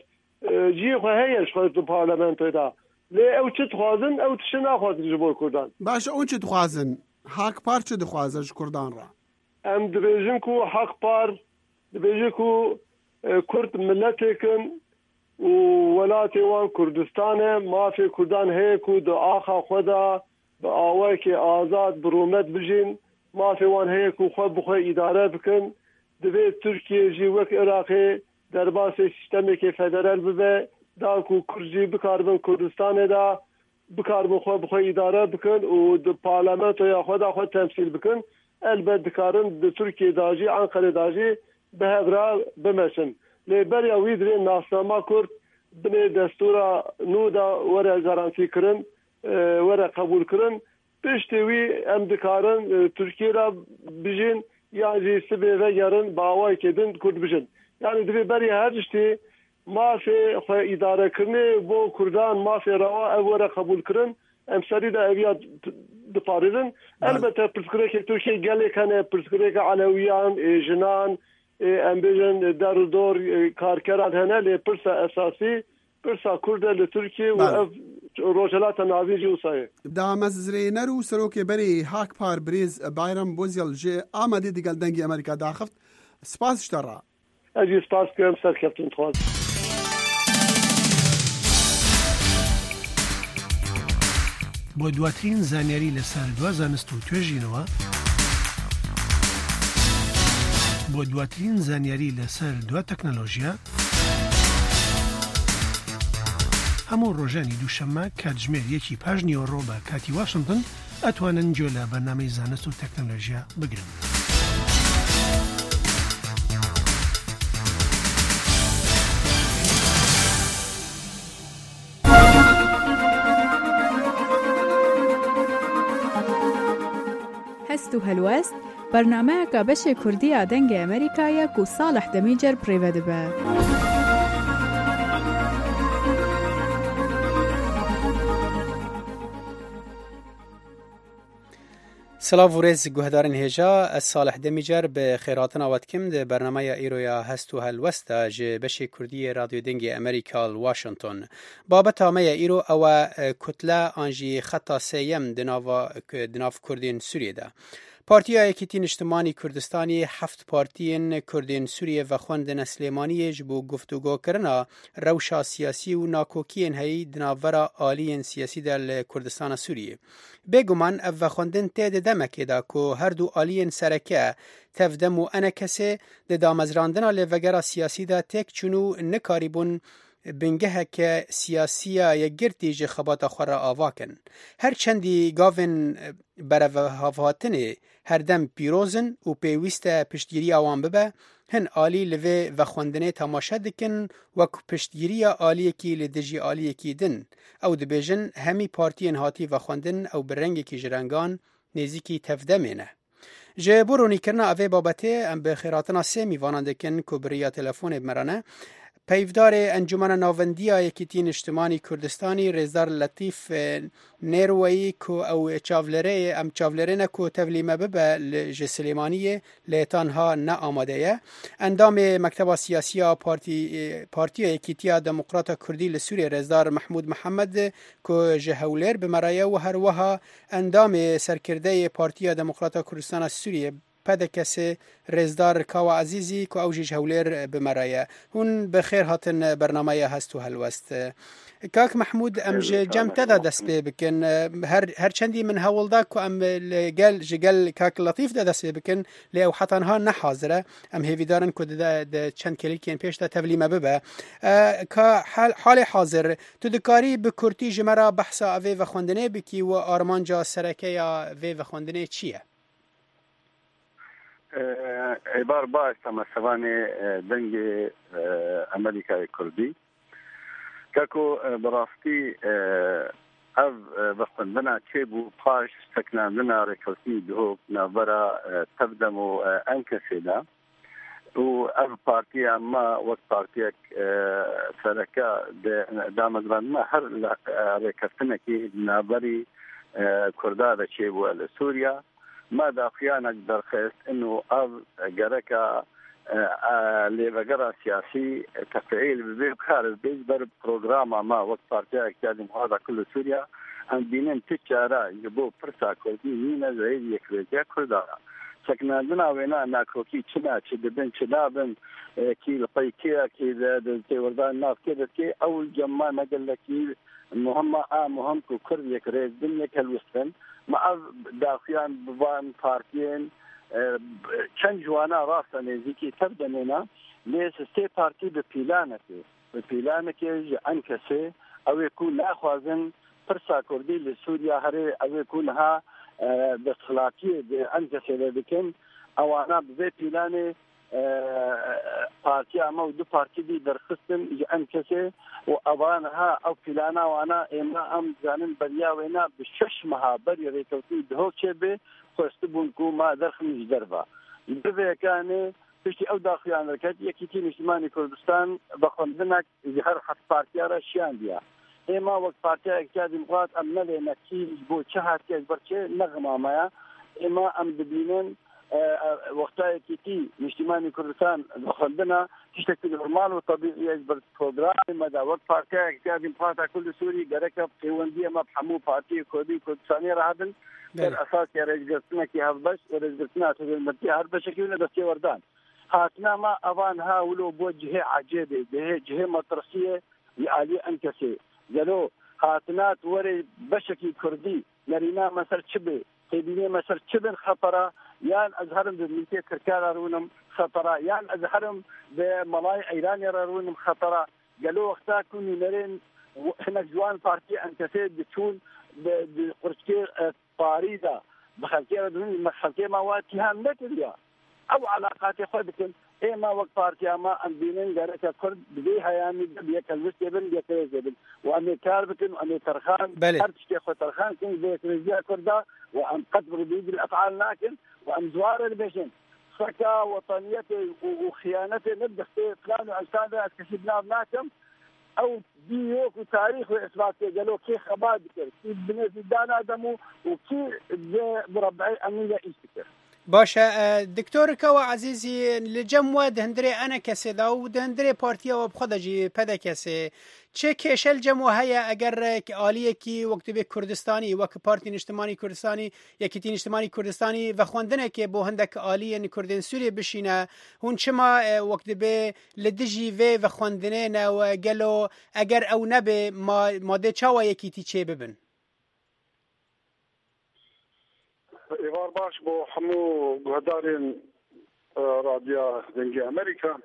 جی خواهیش خواهد تو پارلمان تو دا لی او چه تخوازن او تشه نخوازن جبور کردن باشه اون چه تخوازن حق پار چه تخوازن کردان را ام دبیجن کو حق پار دبیجن کو کرد ملتکن و ولات وان کردستان ما فی کردان هی کو د آخا خدا به آوای که آزاد برومت بجین ما فی وان هی کو خود بخواه اداره بکن دوی ترکیه جی وک عراقی در باس سیستمی که فدرال ببه دا کو کرجی بکاربن کردستان دا بکاربن خود بخواه اداره بکن و د پارلمانت یا خدا خود تمثیل بکن البته دکارن د ترکیه داجی انقره داجی به هفرا بمشن لیبر یا ویدری ناسنامه کرد بنی دستورا نو دا وره گارانتی کرن وره قبول کرن پشتی وی ام دکارن ترکیه را بجین یا جیسی به وگرن باوای کدن کرد بجین یعنی دوی بری هر جشتی ما فی خواه اداره کرنه بو کردان ما فی روا وره قبول کرن ام سری دا اویا دپاریدن البته پرسکره که ترکیه گلی کنه پرسکره که علویان جنان ام بیجن در دور کارکران هنه لی پرسا اساسی پرسا کرده لی ترکیه و روجلات ناویجی اوسایه دا مززری نرو سروک بری هاک پار بریز بایرم بوزیل جی آمده دیگل دنگی امریکا داخفت سپاس شترا اجی سپاس کرم سر کفتون خواهد بۆ دواترین زانیاری لەسەر دوا زانست و توێژینەوە بۆ دواترین زانیاری لەسەر دوا تەکنەلۆژیا هەموو ڕۆژانی دووشەممە کاتژمێر یەکی پاش نیوەڕۆ بە کاتی واشنگتن ئەتوانن گوێ لە بەرنامەی زانست و تەکنەلۆژیا بگرن. هەست و هەلوەست بەرنامەیەکە بەشێ کوردیە دەنگی ئەمریکایە و ساڵح دەمیجەر پڕێوە دەبە. سلاو ورز گوهدارن هجا از صالح دمیجر به خیراتنا واتکم ده برنامه ایرویا هستو هلوستا جه بشی کردی رادیو دنگ امریکا واشنطن. بابت همه ایرو او کتله آنجی خطا سیم دناف کردین سوریه ده. پارتیا یکیتین اجتماعی کردستانی هفت پارتین کردین سوریه و خواندن سلیمانی جبو گفتگو کرنا روشا سیاسی و ناکوکین هی دناورا آلین سیاسی در کردستان سوریه. بگمان او خواندن تید دمکی دا که هر دو آلین سرکه تفدم و انا کسی ده دامزراندنا لوگرا سیاسی دا تک چونو نکاریبون بنگه که سیاسیه یک گرتی جه خبات خورا آواکن. هر چندی گاوین برو هفاتنه هر دم پیروزن و پیویست پشتگیری آوان ببه هن آلی لوه و خوندنه تماشا دکن و پشتگیری آلی کی لدجی آلی کی دن او دبیجن همی پارتین هاتی و خوندن او برنگ کی جرنگان نیزی کی تفدمینه. جه برونی کرنا اوه بابته ام به خیراتنا سه میوانان دکن کبریا تلفون بمرانه پیفدار انجمن ناوندیا یکیتین اجتماعی کردستانی رزدار لطیف نیروی کو او چاولره ام چاولره نکو تولیم ببه لجسلیمانیه لیتانها نه آماده اندام مکتب سیاسی پارتی پارتی یکیتیا دموکرات کردی لسوریه رزدار محمود محمد کو جهولر بمرایا و هر وها اندام سرکرده پارتی دموکرات کردستان سوریه پده کسی رزدار کاوا عزیزی که اوجی جهولر بمرایه هون بخیر هاتن برنامه هستو هلوست کاک محمود ام جم تدا دست بی بکن هر هر چندی من هول دا که ام لگل جگل کاک لطیف دا دست بی بکن لی او حتنها نحاضره ام هیوی دارن که دا چند کلیکین پیش دا تولیم ببه که حال, حال حاضر تو دکاری بکرتی جمرا بحثا اوی و خوندنه بکی و آرمانجا سرکه یا وی و خوندنه چیه؟ عبار باش تما سواني دنگ امريكا كردي كاكو برافتي اف بخندنا تشيبو باش سكننا ريكوتي دهو نابرا تبدمو انكسيدا و اف بارتي اما وقت بارتيك سركا دامدران ما هر ريكوتنكي نابري كردا تشيبو لسوريا ما دافيانك درخست انه اب جركا لبقرا سياسي تفعيل ببيب خارج بيجبر بروغراما ما وقت بارتيا اكتادم هذا كل سوريا ام بينن تجارة يبو برسا كردي مينا زيد يكريجيا كردارا سكنا دنا وينا ناكوكي چنا چه دبن چدابن كي لقيكيا كي دلتي وردان ناف كده كي اول جمع نقل لكي مهمة آه مهم كو كرد يكريج دنيا الوسطن مع داخيان بوان بارتيين چند جوانا راسا نزيكي تبدننا ليس سي بارتي ببيلانكي ببيلانكي انكسي او يكون ناخوازن برسا كردي لسوريا هري او يكونها بخلاقية انكسي لبكن او انا بزي بيلاني بارتي اما ودو بارتي دي درخستن انكسي وابانها او بيلانا وانا اما ام زانن بريا وينا بششمها بري ريكوتي دهو چبه خوستبون كو ما درخمش دربا دبه كان فيشتي او داخلان ركات يكيتين اجتماعي كردستان بخندنك هر حد بارتيا را شيان ديا اما وقت بارتيا اكتاد مقاط ام نلي نكي بو چهات كيز برچه نغما مايا اما ام دبينن وقتها كيتي اجتماعي كردستان بخندنا تشتكي نورمال وطبيعي يجبر بروجرام مدى وقت بارتيا اكتاد مقاط كل سوري غركب قيونديه ما بحمو بارتي كردي كردستاني راهدن بالاساس يا رجلتنا كي هبش ورجلتنا تجمعتي هر بشكل ولا دستي وردان هاتنا ما ابان هاولو بوجه عجيبه به جهه مطرسيه لالي انكسي قالوا هاتنا وري بشكل كردي نرينا مثل شبه تبيني مثل شبه خطره يان ازهرم بمنتي كركار رونم خطره يان ازهرم بملاي ايران يرونم خطره قالوا وقتها كوني نرين احنا جوان بارتي انكسي بتكون بقرشكي طاريده بخلكي ردون مخلكي ما واتهام نتريا او علاقات خدكن اي ما وقت بارتي ما ام بينن غيرك كرد بديها يعني بيك الوسبن بيك الوسبن وان كاربكن وان ترخان ارتشكي خو ترخان كن بيك رجيا كردا وان قدر بيد الافعال لكن وان زوار البشن سكا وطنيته وخيانته نبدا فلان وعشان كسبنا بناكم او ديوك وتاريخ واثبات قالوا كي خباد كي بنيت دانا دمو وكي مربعي امنيه يستكر باشه دکتور کوا عزیزی لجم و دهندره انا کسی دا و دهندره پارتیا و بخدا جی پدا کسی چه کشل جمع هیا اگر آلیه کی وقت به کردستانی وقت پارتی اجتماعی کردستانی یکی تین اجتماعی کردستانی و خواندنه که بو هندک آلیه کردن سوریه بشینه هون چما وقت به لدجی و و خواندنه نه و گلو اگر او نبه ما ماده چاوا یکی تی چه ببن ایوار باش بو همو گهدارین رادیو دنگی امریکا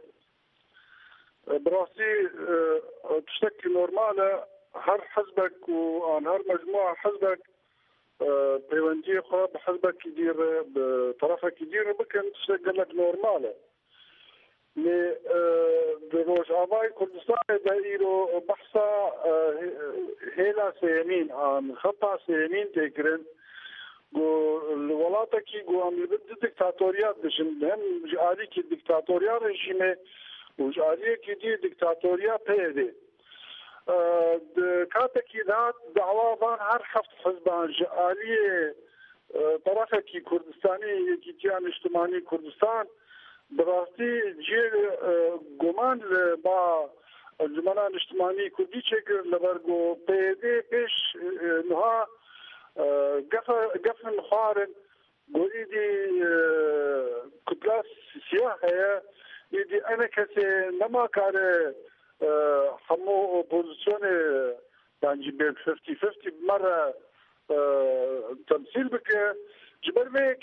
براسي تشتكي نورمالة هر حزبك وعن هر مجموعة حزبك بيوندي خراب حزبك يدير بطرفك يدير بكن تشتكي لك نورمالة لي بروج آباي كردستان دايرو بحثا هيلا سيمين عن خطا سيمين تكرن الولاتا كي قوام لبد ديكتاتوريات بشن هم جعالي كي ديكتاتوريا رجيمه وجعاليه كي دي ديكتاتوريا بيدي كاتكي ذات دعوة بان هر حفظ حزبان جعاليه طرفه كي كردستاني كي تيان اجتماعي كردستان براستي جي قمان با الجمالان اجتماعي كردي شكر لبرقو بيدي بيش نها قفن خارن قولي دي كتلاس سياحة يدي أنا كسي نما كان حمو بوزيشن يعني بين خمسين خمسين مرة تمثيل بك جبر ميك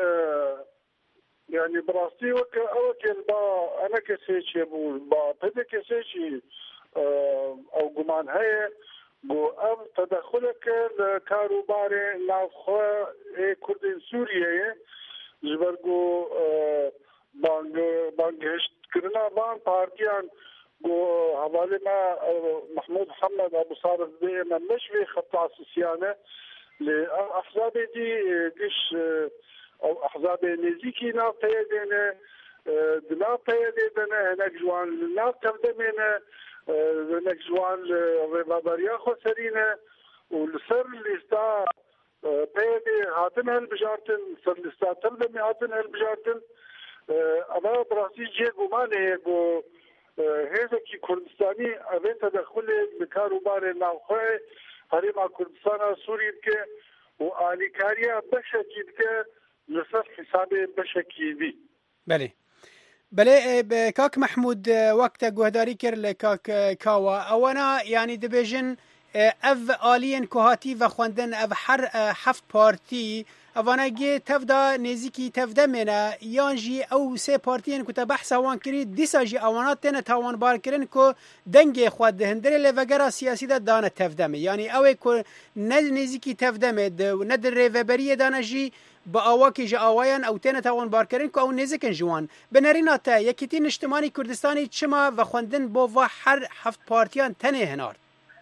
يعني براستي وك أوكل با أنا كسي شيء با بده كسي شيء أو جمان هي بو ام تدخلك الكاروبار نافخو كردين سوريا جبرگو بانگ بانگشت کرنا بان پارتیان گو حواله ما محمود محمد ابو صالح دي من مشوي خطا سيانه لاحزاب دي قش او احزاب نزيكي ناف تيدنا دنا تيدنا هناك جوان ناف تبدمنا هناك جوان الربابريا خسرينا والسر اللي استا بيدي هاتن هالبجارتن سر اللي استا تبدمي هاتن هالبجارتن اما براسي جي قمانه جو هذا كي كردستاني اوين تدخل بكاروبار ناوخه هريما كردستان سوري كي وآلي كاريا بشكل كي لسر حسابي بشكل بي بله بله کاک محمود وقت گوهداری کرد لکاک کاوا اوانا یعنی دبیجن اف آلین کوهاتی و خواندن اف هر هفت پارتی اوانا گی تفدا نزیکی تفدا منه یانجی او سه پارتین که بحث وان کرد دیسا جی اوانا تنه تاوان بار کردن که دنگ خود هندره لوگرا سیاسی ده دانه تفدا می یعنی اوه که ند نزیکی تفدا می ند ریوبری دانه جی با آواکی جا آوایان او تنه تاوان بار کردن که او نزیکن جوان بنرین تا یکی تین اجتماعی کردستانی چما و خواندن با و هر هفت پارتیان تنه هنارد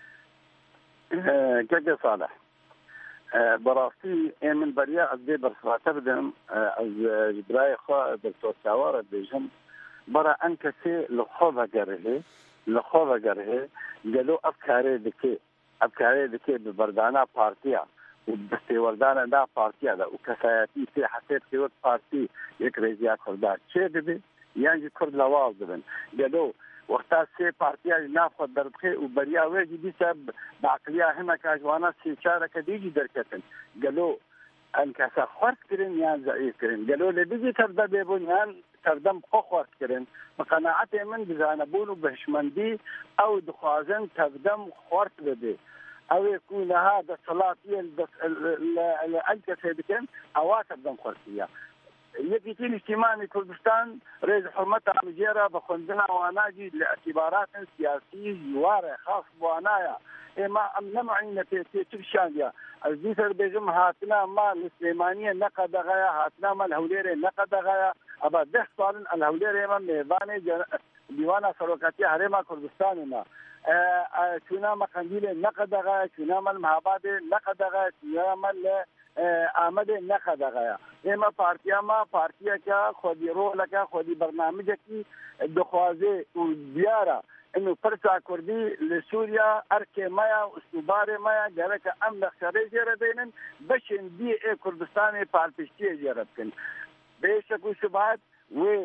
كيف صالح براستي من بريا أزدي برصرا تبدم از جبراي خا دكتور كوارد بيجم برا أنكسي لخوضة جره لخوضة جره قالوا أفكاري دكي أفكاري دكي ببردانا بارتيا وبستي وردانا دا بارتيا دا وكساياتي في حسيت في وقت بارتي يكريزيا كردات شيء ببي يعني كرد لواز ببن قالوا وقتا سه پارتیا نافخ دربخه و بریا وجی بسبب بعقلیا همه کاجوانا سی چاره کدیجی درکتن قالوا ان کسا خورت کرن یا ضعیف کرن قالوا لبیجی ترده بیبون یا تردم خو خورت کرن مقناعت من بزانبون بهشمندی او دخوازن تردم خورت بده او يكون هذا صلاتين الكسه بكن او تردم خورتيا يجي تين اجتماعي كردستان رئيس حرمتها مجيرة بخندنا واناجي لاعتبارات سياسية جوارة خاص بوانايا إما أمنع عنا في ترشانيا الزيسر بيجم هاتنا ما الإسلامانية نقد غايا هاتنا ما الهوليري نقد غايا أبا ده صالن الهوليري ما ميزاني ديوانا سلوكاتية هريما كردستاننا شونا ما قنديل نقد غايا شونا ما المهابادي نقد غايا شونا ما آمده نخد غایا اما پارتیا ما پارتیا که خودی رو لکه خودی برنامج کی دخوازه و بیاره انه برسا كردي لسوريا اركي مايا واستوباري مايا جالك ام خري جربين باش ندي اي كردستاني بارتشتي جربكن بيشك وشبات و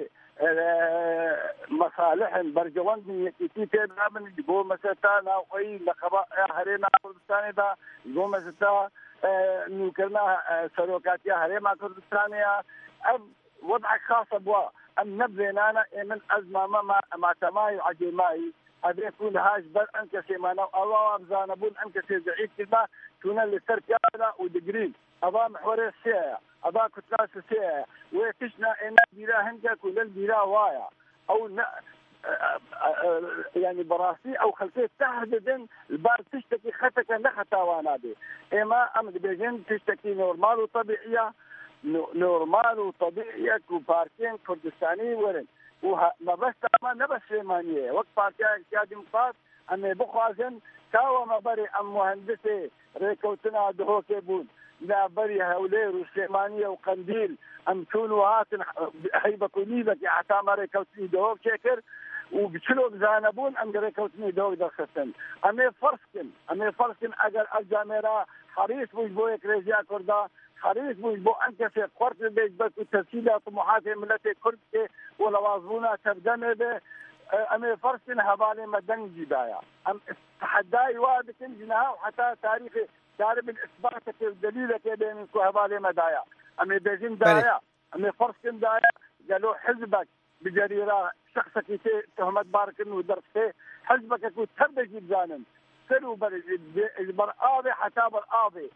مصالح برجوان يتي تابن جو مستا ناوي لقبا هرينا كردستاني دا جو مستا نوكرنا سروكاتيا هريما كردستانيا اب وضع خاص بوا ام نبذنا من ازمه ما ما تماي عجماي ابي يكون هاج بل انك سيمانا الله ابزانبون انك سيزعيد كذا كنا للسركاله ودجرين ابا محور السيا ابا كتلاس السيا ويتشنا ان بلا هنجك ولا البلا وايا او يعني براسي او خلفيه تحديدا البار تشتكي خطك نختا وانا بي اما ام بيجن تشتكي نورمال وطبيعيه نورمال وطبيعيه وبارتين كردستاني ورن وما بس ما نبس سليمانيه وقت بارتيا احتياج مقاط ام بخوازن كاو ما بري ام مهندسي ريكوتنا دهو كيبون لا بري هولير وسليمانيه وقنديل ام كونوا هاتن هيبه كونيبك حتى ما ريكوتني دهو شكر وبشلو بزانبون ام ريكوتني دهو دخلتن ام فرسكن ام فرسكن اگر الجاميرا حريص بوجبو كريزيا كردا حريص بوجبو انكسي قرط البيت بس وتسهيل طموحات ملتي كردكي ولوازمونا تبدأ به أمي فرسن هبالي مدن جدايا أم تحداي وادكن جناها وحتى تاريخي دارب الإثبات الدليل كبين هبالي مدايا أمي بيجين دايا أمي فرسن دايا قالوا حزبك بجريرة شخصك تهمت باركن ودرسته حزبك يكون تبدأ جبزانا سلو بر آبي حتى بر آبي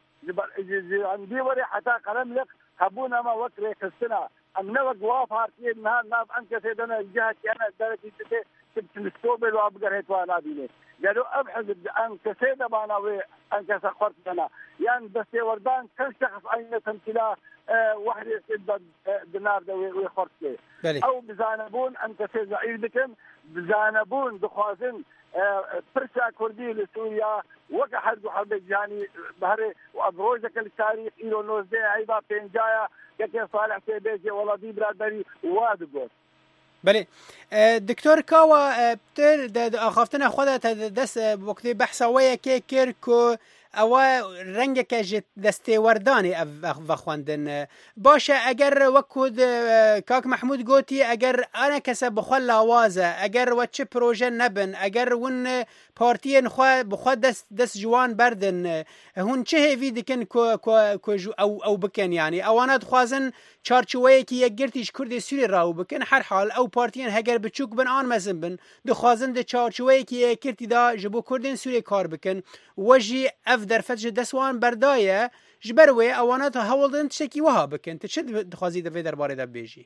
عندي وري حتى قلم لك هبونا ما وكري كسنا ام نوق واف هارتي نهار ناف انك سيدنا الجهه انا درجه تي تستوبل وابقر هتوانا بيني قالوا ابحث ان كسيده بانا وي انك سقرت انا يعني بس وردان كل شخص اين تمثيلا أه واحد يسد دينار ويخرج او بزانبون انك سيد عيدكم بزانبون دخوازن أه برشا كردي لسوريا وقع حد حرب يعني بهري وابروجك التاريخ إلو نوزدي عيبا بينجايا كي صالح سيبيجي والله دي برادري وادقوت بله دكتور كاوا بتر اخافتنا خودت دس وقت بحث ويا كي كيركو او رنگ که دسته وردانی و خواندن باشه اگر وکود کاک محمود گوتی اگر انا کسب بخوال لاوازه اگر وچه پروژه نبن اگر ون پارتین خوا بخواد دست دست جوان بردن هون چه هیوی دکن کو کو او او بکن يعني اوانات خوازن چارچوبه کی یک گرتیش کرد سوری راو بکن هر حال او پارتین هگر بچوک بن آن مزن بن دو خوازن د چارچوبه کی یک گرتی دا جبو کردن سوری کار بکن وجی اف در فتح دسوان بردایه جبروی اوانات هولدن تشکی وها بکن تشد دخوازی دفع درباره دا بیجی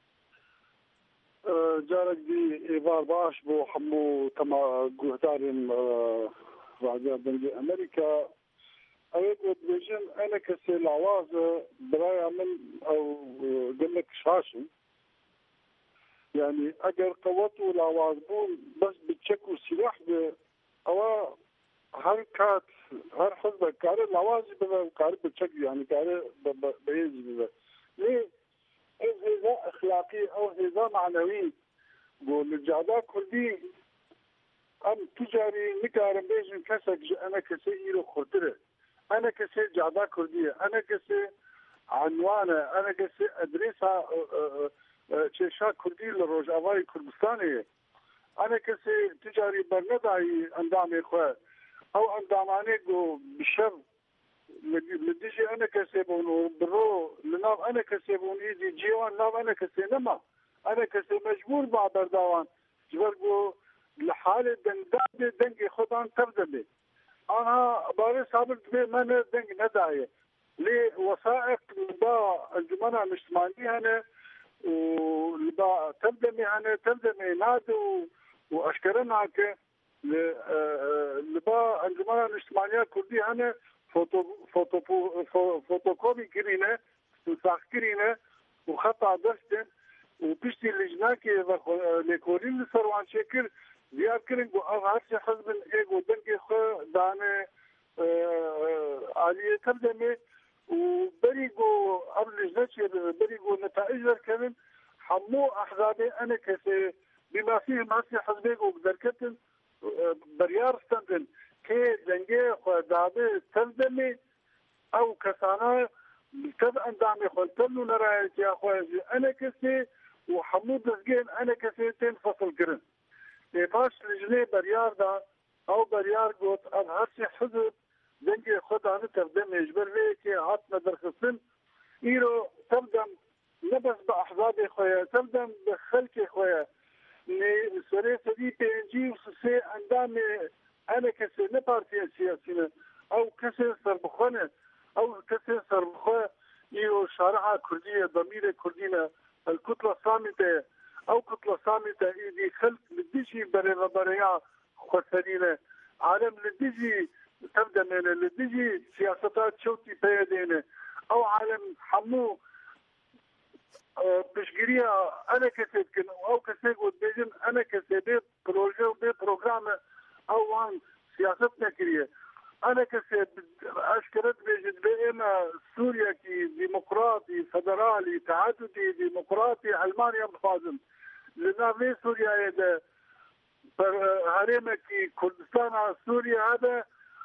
جارك دي إيفار باش بو حمو تما قهدارين راجع بنجي أمريكا أيضا بيجن أنا كسي العواز برايا من أو قلك شاشي يعني أجر قوته العواز بون بس بتشكوا سلاح أو هر كات هر حزب كاره العواز بذا كاره بتشك يعني كاره بيجي بذا ليه هذا أخلاقي أو هذا معنوي قول الجعداء كردي أم تجاري نكارم بيجن كسك أنا كسي إيرو خطرة أنا كسي جعداء كردية أنا كسي عنوانة أنا كسي أدريسها تشيشا كردي لروج أواي كردستانية أنا كسي تجاري برندعي أندامي خواه أو أنداماني قو بشر لديجي أنا كسبون برو لناب أنا كسبون إيدي جيوان ناب أنا كسينما أنا كسي مجبور بعبر داوان جبرقو لحالة دنگ دنگي خدان تبدلي أنا باري سابق بي من دنگ نداية لي وثائق لبا الجمانة المجتمعية هنا ولبا تبدمي هنا تبدمي نادو وأشكرنا هكا لبا الجمانة المجتمعية كردي هنا فوتو فوتو فوتوكوبي كرينه وساخ كرينه وخطا دستن وبشتي اللجناكي لكورين سروان شكل ديار كرين او هرشي حزب ايغو دنكي خو دانه عاليه تردمي وبريغو قبل لجناتي بريغو نتائج كمان حمو احزابي انا كسي بما فيه ماسي حزبيغو دركتن بريار ستندن كي دنجي خدابه تلدمي او كسانا تب اندامي خلتلو نرايك يا اخوي انا كسي وحمود زجين انا كسي تنفصل كرن باش رجلي بريار دا او بريار قوت اب هرشي حزب دنجي خد انا تردم يجبر ليكي عطنا درخصن ايرو تبدم نبس باحزابي خويا تبدم بخلكي خويا ني سوري سدي بينجي وسي اندامي انا كسي نبارتي سياسية او كسي سربخونه او كسي سربخه ايرو شارع كردية ضمير كردينا الكتلة الصامتة او كتلة صامتة ايدي خلق لديجي بري بريا خسرينة عالم لديجي تبدا من لديجي سياستات شوتي بيدينه او عالم حمو بشجريا انا كسيت كن او كسيت وديجن انا كسيت بروجي وبي بروجرام او عن سياستنا كريه انا كسيت اشكرت بيجد بينا سوريا كي ديمقراطي فدرالي تعددي ديمقراطي علمانيا مفاضل لنا في سوريا هذا هرمة كي كردستان سوريا هذا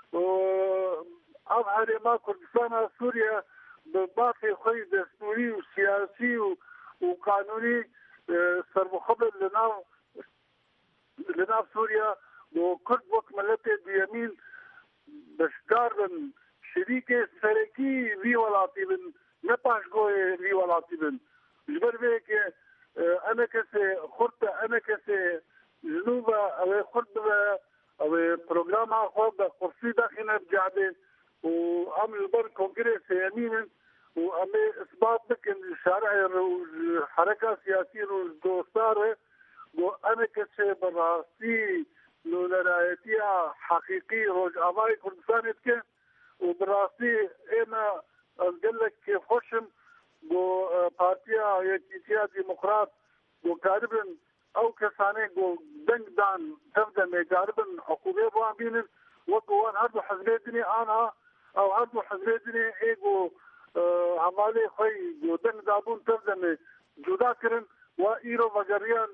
أو هرمة كردستان سوريا باقي خوي دستوري وسياسي وقانوني سرمخبر لنا لنا سوريا وكرد وقت ملته بيمين بشدار من شريك سركي في ولاتي من نباش قوي في ولاتي من جبر بيك أنا كسي خرطة أنا كسي جنوبة أو خرطة أو برنامج خاص خرسي داخلنا بجعبة وعمل البر كونغرس يمين وعمل إثبات لك إن الشارع الحركة السياسية والدوستار وأنا كسي براسي لو نرايتيا حقيقي روج أباي كردستان كه وبراسي أنا أقول لك كيف خشم بو بارتيا يكيتيا ديمقراط بو قاربن او كسانه بو دنگ دان تبدا مي قاربن حقوقي بو بينن وقوان هادو حزبيتني انا او هادو حزبيتني ايغو عمالي خوي بو دنگ دابون تبدا مي جدا كرن وايرو بجريان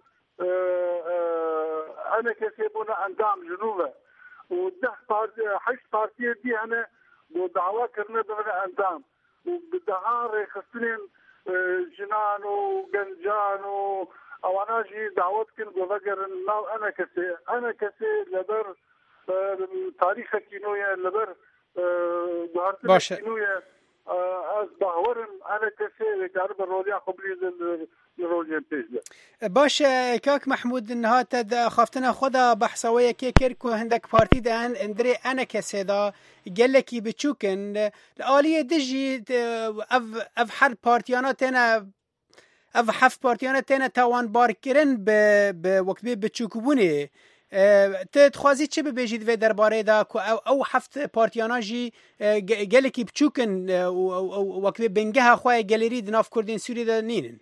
انا كسيبونا اندام جنوبه وده بارتي حش بارتي دي انا بو دعوه كرنا بنا اندام وبدهار خصنين جنان وجنجان او انا جي دعوت كن بفكر انه انا كسي انا كسي لبر تاريخ كينويا لبر باشا كينويا از باورم انا كسي قرب الروليا قبلي الروليا بيجدا باش كاك محمود نهات خافتنا خدا بحثويه كي كيركو عندك بارتي دان اندري انا كسيدا قال لك بتشوكن الاليه دجي اف اف حد بارتيانات انا اف حف بارتيانات انا توان باركرن بوقت بتشوكبوني تتخوازي چه ببیجید و درباره دا او هفت پارتیانا جی گله کی بچوکن وقت بنگه خواه گلری دناف کردین سوری دا نینن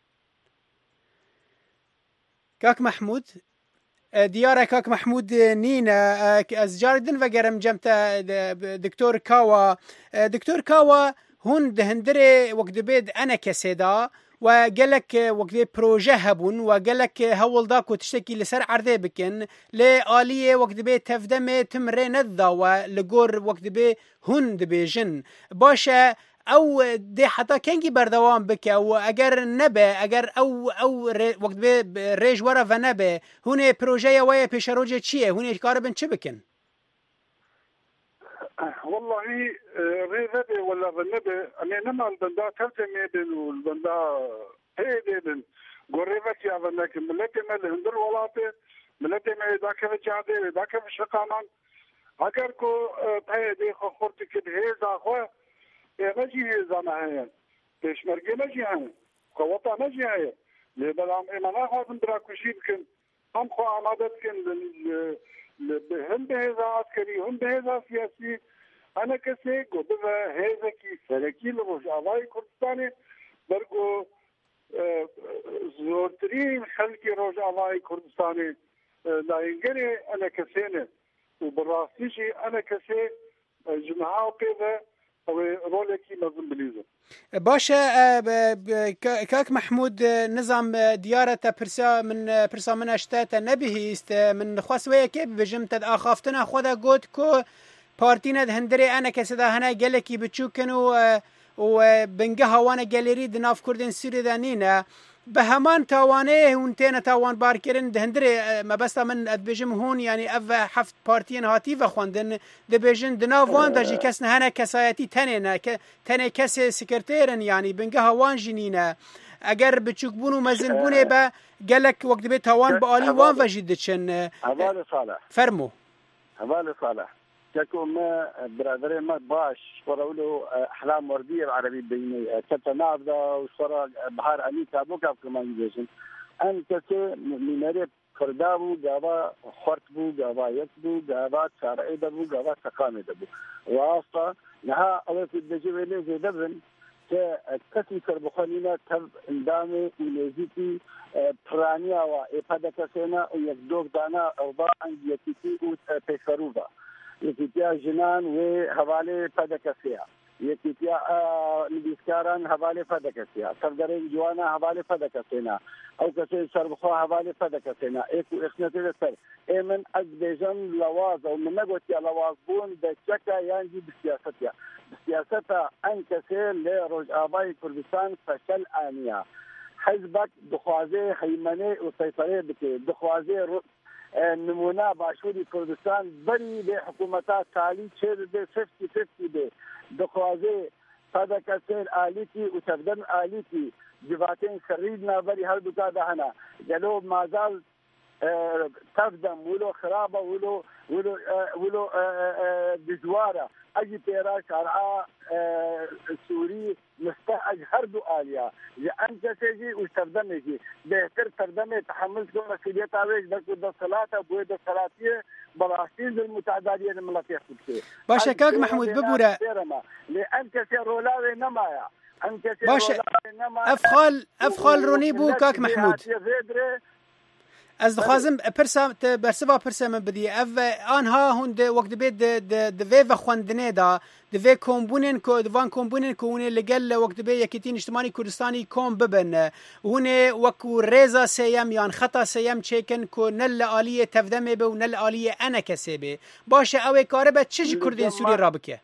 کاک محمود دیاره کاک محمود نین از جاردن و گرم جمت دکتور کاوا دکتور کاوا هون دهندره وقت بید انا کسی دا و قالك وقت بروجه هبون و قالك هول داكو تشتكي لسر عرضه بكن لآلية وقت بي تفدمه تمري نذا ولقور وقت بي هند بيجن باشا او دي حتى كنجي بردوام بك او اگر نبه اگر او او وقت بي ريج ورا فنبه هون بروجه ويا بيشروجه چيه هون كاربن چه بكن والله ريفه ولا بنبه انا نما البندا ترجمه بين والبندا هي بين غريبك يا بنك ملتي مل هندر ولاته ملتي ما ذاك جاده ذاك شقامان اگر کو پای دی خورت کې هيزا خو نجي هيزا ما هي پېشمرګي نجي هي قوته نجي هي لبلام امانه خو بندرا کوشید کن هم خو آمادت کن هم به هزا عسکری هم به هزا سیاسی انا کسی گوده و هزا کی سرکی لبوش آوائی کردستانی برگو زورترین خلقی روش آوائی کردستانی لاینگری انا کسی نه و براستی شی انا کسی جمعه و پیده او رولێکی مەزن بلیزە باشە کاک مححمود نظام دیارەتە پرسا من پرسا من ئەشتاتە نەبیهیست من خواستوەیەکێ ببژم تە ئاخافتنە خۆدا گوت کۆ پارتینە هەندرێ ئەنە کەسەدا هەنا gelekî biçûkin û û bingeha wan gelerî di nav Kurdên Sûriyê nîne bi heman tawanê hûn têne tawanbarkirin di hindirê mebesta min dibêjim hûn yanî ev heft partiyên hatî vexwendin dibêjin di nav wan de jî kes ne hene kesayetî tenê ne tenê kesê sekretêrin yanî bingeha wan jî nîne eger biçûkbûn û mezinbûnê be gelek wek dibe tawan bi alî wan ve jî diçin fermû هذا صالح كاكو ما برادري ما باش وراولو احلام ورديه العربي بيني كتنافذه وصرا بحر امريكا بوكا كمان يجن ان كسي ميناري كردابو غابا خرطبو غابا يكبو غابا شارعيدبو غابا تقامدبو واسطه نها اول في الدجويني زي دبن كسي كربخانينا تب اندامي ونزيتي برانيا وإفادة ويكدوك دانا أوضاع يكتي وتفروضا يكتيا جنان وحوالي فدكسيا يكتيا نبيسكاران حوالي فدكسيا سردرين جوانا حوالي فدكسينا أو كسي سربخوا حوالي فدكسينا إيكو إخنتي لسر إيمن أجبيجن لواز أو من نقوتيا لوازبون بشكا يانجي بسياستيا بسياستا أنكسي لرج آباي كردستان فشل آنيا حزبك دخوازي حيمني وسيطرة بكي دخوازي نمونه باشوری کردستان بری به حکومتات تالی چه به فifty fifty به دخوازی صدقتين آلیتی و تبدن آلیتی جواتين خريدنا بری هر دوكا دهنا جلو مازال تفدم ولو خرابه ولو ولو ولو دجواره اجي بيرا شرعه سوري مستحج هردو آليا لأنت تجي وتفدم يجي بهتر تردم تحمل كل مسؤولية عويش بس ده صلاة بويد الصلاتية براسيل المتعددية الملكية كتير باشا كاك محمود ببورة لأنت سيرولاوي نمايا باشا أفخال أفخال روني بو كاك محمود از دخوازم پرسا برسوا پرسا من بدی اف آنها هند وقت بید د د و خوندنه دا د و کومبونن کو دوان کومبونن کو نه لګل وقت به یکتین اجتماعي کردستاني کوم ببن هونه وکو رضا سیم یان خطا سیم چکن کو نل عالیه تفدمه به و نل عالیه انا کسبه باشه او کار به چه کردین سوری رابکه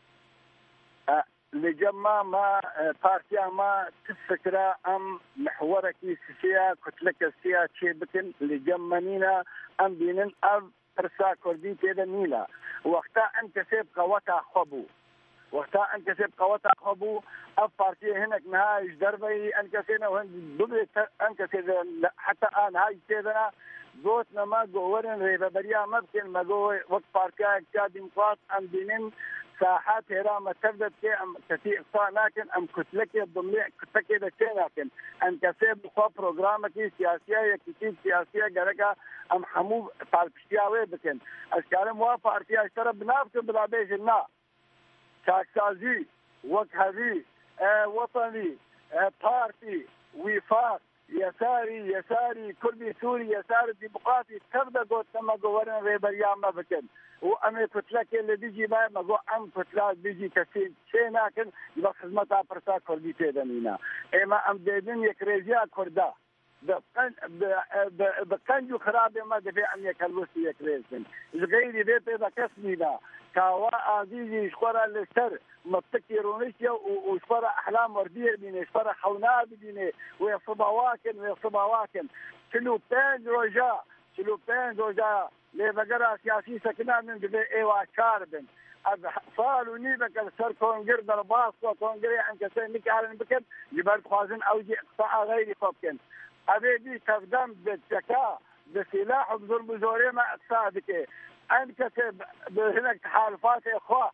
لجمع ما بارتيا ما تفكر ام محورك سياسية كتلك سياسية شيء بكن لجمعنينا ام بينن اب ترسا كردي تيدا نيلا وقتا ان كسب قوتا خبو وقتا ان كسب قوتا خبو اب بارتيا هناك نهاية دربي ان كسينا وهن دبل ان كسينا حتى ان هاي تيدا زوتنا ما جوورن ريبا بريا ما بكن ما جو وقت بارتيا كاد ديمقراط ام بينن ساحات هرامة تبدأ أم كثير إقصاء لكن أم كتلك الضمنية كتلك إذا شيء لكن أم كسب خو برنامج سياسية كتير سياسية جركا أم حمو طالبشتياوي بكن أشكال موافق أرتيا اشترى بنابك بلا بيجنا شاكسازي وكهذي اه وطني اه بارتي وفاق يساري يساري كردي سوري يساري ديمقراطي تبدأ قوت لما قورن ريبريان ما بكن وأمي كتلك اللي بيجي ما مجو أم كتلة بيجي كثير شيء لكن يبقى خدمتها برسا كردي تدنينا إما أم ديدن يكريزيا كردا بقن بقنجو خرابة ما دفع أم يكلوسي يكريزن الغيري بيت إذا كسبنا كوا عزيزي شخورا للسر مبتكي رونيشيا وشخورا أحلام وردية بيني شخورا خوناب بيني ويصبا واكن ويصبا واكن شلو بين رجا شلو بين رجا لبقرا سياسي سكنا من قبل ايوا شاربن صاروا نيبك السر كونجر درباس وكونجري عن كسر نكارن بكن جبرت خوازن اوجي اقطاع غير فوقن ابي دي تقدم بالذكاء بسلاح وبظلم زوري ما اقصادك ان كسب هناك تحالفات اخوه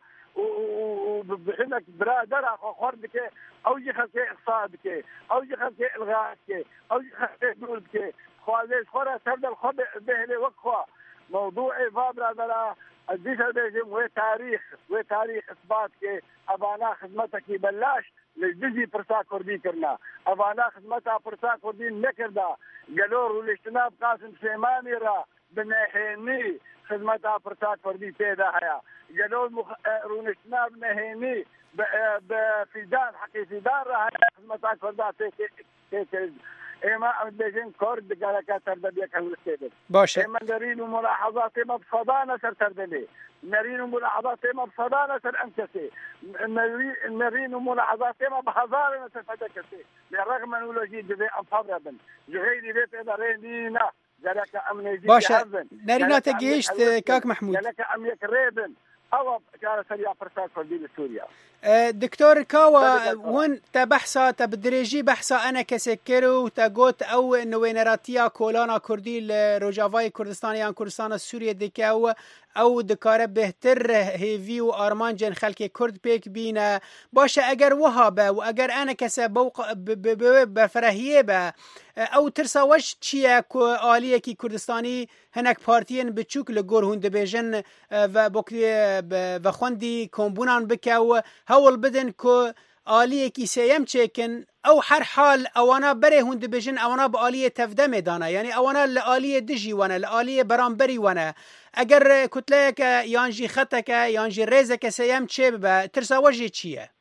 وبهناك برادر اخو خردك اوجي خلك اقصادك اوجي خلك الغاك اوجي خلك دولك خوازي خورا سرد الخب بهلي وقفه موضوع فابرا دلا الديش البيجم هو تاريخ هو تاريخ اثبات كي ابانا خدمتك بلاش لجزي برسا كردي كرنا ابانا خدمتها برسا كردي نكردا قالور والاجتناب قاسم سليماني را بنهيني خدمت افرتات فردي تيدا هيا قالوا مخ... رونشنا بنهيني ب... بفيدان حقي فيدان راهي خدمت فردات تيكز اما بيجين كورد قال كاتر بديك هالكيد باشه اما نرين ملاحظات ما بصدانه سر تردلي نرين ملاحظات ما بصدانه سر انكسي نرين ملاحظات ما بحضارنا سر فدكسي لرغم انه لجي بي افربن جهيدي بيت ادارينا قالك ام نجي باشه نرينا تجيشت كاك محمود قالك ام يكريبن او كان سريع فرسات فردي لسوريا دكتور كاوا وين تبحثا تبدريجي بحثا انا كسكرو تاغوت او نوينراتيا كولانا كردي لروجافاي كردستانيان كردستان سوريا ديكاو او دكاره بهتر هيفي و ارمانجن خلق كرد بيك بينا باشه اگر وهابه و اگر انا كسه بوق بفرهيه به او ترسا وش چیه کو آلیه کی کردستانی هنک پارتین بچوک لگور هند بیژن و بکری و خوندی کمبونان بکاو هول بدن کو آلیه کی سیم چکن او هر حال اوانا بره هند بیژن اوانا با آلیه تفده میدانه یعنی اوانا لآلیه دجی ونه لآلیه برانبری ونه اگر کتله که یانجی خطه که یانجی ریزه که سیم چه ببه ترسا وجه چیه؟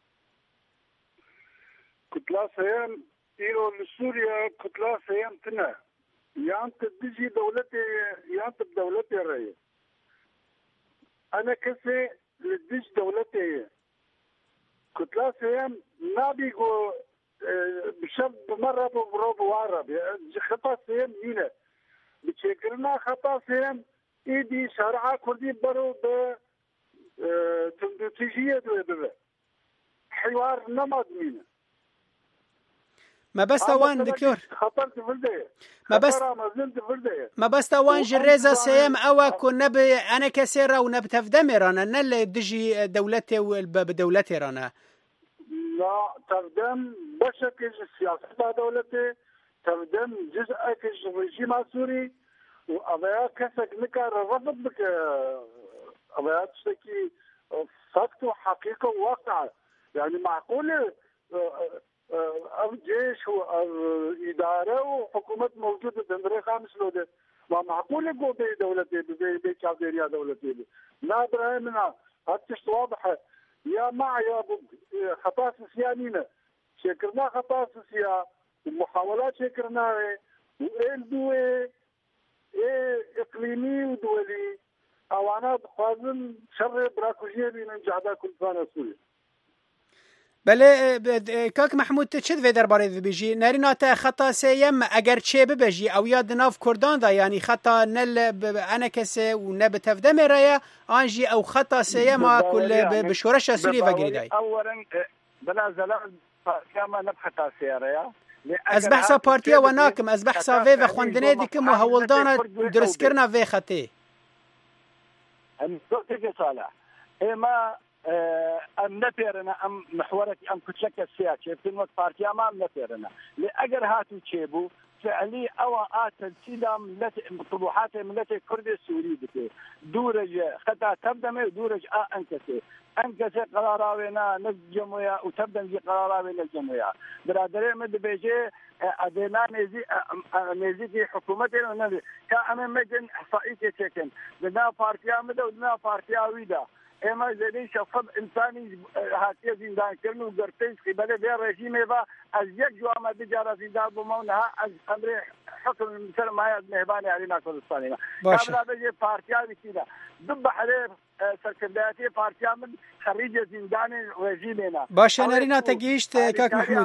کتله سیم إيرو لسوريا كتلة سيمتنا يانت بيجي دولتي يانت بدولتي الرئي أنا كسي لديش دولتي كتلة سيم نابيقو بشب مرة بمرو بوارب خطا سيم هنا بتشكرنا خطا سيم إيدي شرعة كردي برو ب تمدوتيجية دوبة حوار نمط مينه ما بس وان دكتور خطرت فلديه ما بس ما بس وان جريزا سيم او كنا ب انا كسيره ونب تفدمرنا نل دجي دولتي بدولتي رانا لا تفدم بشكل سياسه دولتي تفدم جزء كالرجيم السوري وابيا كسك نكر رفض بك ابيا تشتكي فاكت وحقيقه وواقع يعني معقوله او جيش واداره وحكومه موجوده دندري خامس لوده ما معقول يقول بي دولتي بي بي كافيريا دولتي لا ابراهيمنا هاتش واضحه يا مع يا خطا سيانينا شكرنا خطا سيا ومحاولات شكرناها وإل دوي إيه اقليمي ودولي او انا بخازن شر براكوجيه بين جعدا كل سنه سوريا بله کاک محمود چه دوی درباره بيجي نرینا تا خطا سیم اگر چه ببجی او یاد ناف کردان دا یعنی خطا نل انا کسه و نب تفدم رایا انجی او خطا سیم کل بشورش سوری و گریدای اولا بلا زلال كما نبخطا سياريا از بحثا پارتیا و ناکم از بحثا وی و خوندنه دیکم و هولدانا درست کرنا وی خطی ام صوتك صالح اما ام نفيرنا ام محورك ام كتلك السياسي في الوقت بارتيا ما ام نفيرنا لاجر هاتو تشيبو فعلي او ات السلام طموحات ملت الكرد السوري بك دورج خطا تبدم دورج ا انكسي انكسي قراراوينا نجمويا وتبدم قراراوينا الجمويا برادري مد بيجي ادينا نزي نزي حكومتنا ونبي كامن مجن احصائيه تشكن لنا بارتيا مد ودنا بارتيا ويدا اما زين شخص انساني هاتيه زندان كرنو قرتيس قبل بير رجيم با از یک جو ما بجاره زندان بمونها از امر حكم مثل ما مهباني علينا كردستانينا قبل بيجي بارتيا بكذا دب عليه سركنداتي بارتيا من خريج زندان رجيمنا باشه نرينا تجيشت كاك محمود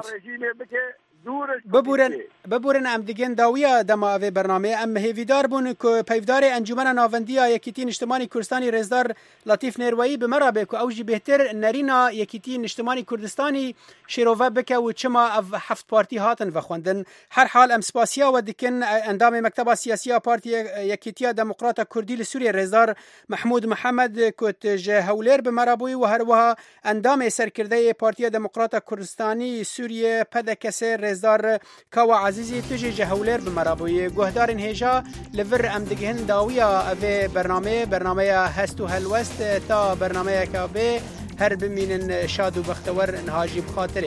ببورن ببورن ام دیگه داویا دما و برنامه ام هیویدار بون کو پیفدار انجمن ناوندیا یکیتین اجتماعی کردستانی رزدار لطیف نروایی به مرابه کو اوجی بهتر نرینا یکیتین اجتماعی کردستانی شیروه بک و چما هفت پارتی هاتن و خوندن هر حال ام سپاسیا و دکن اندام مکتب سیاسی پارتی یکیتیا دموکرات کردی لسوریه رزدار محمود محمد کوت جهولر به مرابوی و هر وها اندام سرکرده پارتی دموکرات کردستانی سوریه پدکسه رزدار کاوا عزیزی تجی جهولر به مرابوی گهدارن هجا لور ام دگهن داویا و برنامه برنامه هستو هلوست تا برنامه کابه هر بمینن شاد و بختور نهاجی بخاطر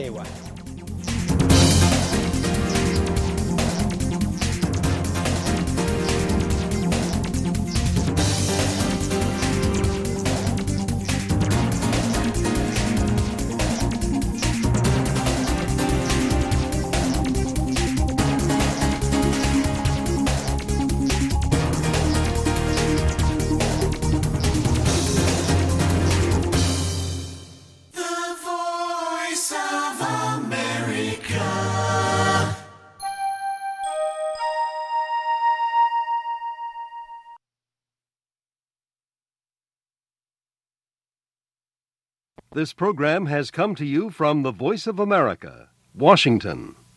ایوه This program has come to you from the Voice of America, Washington.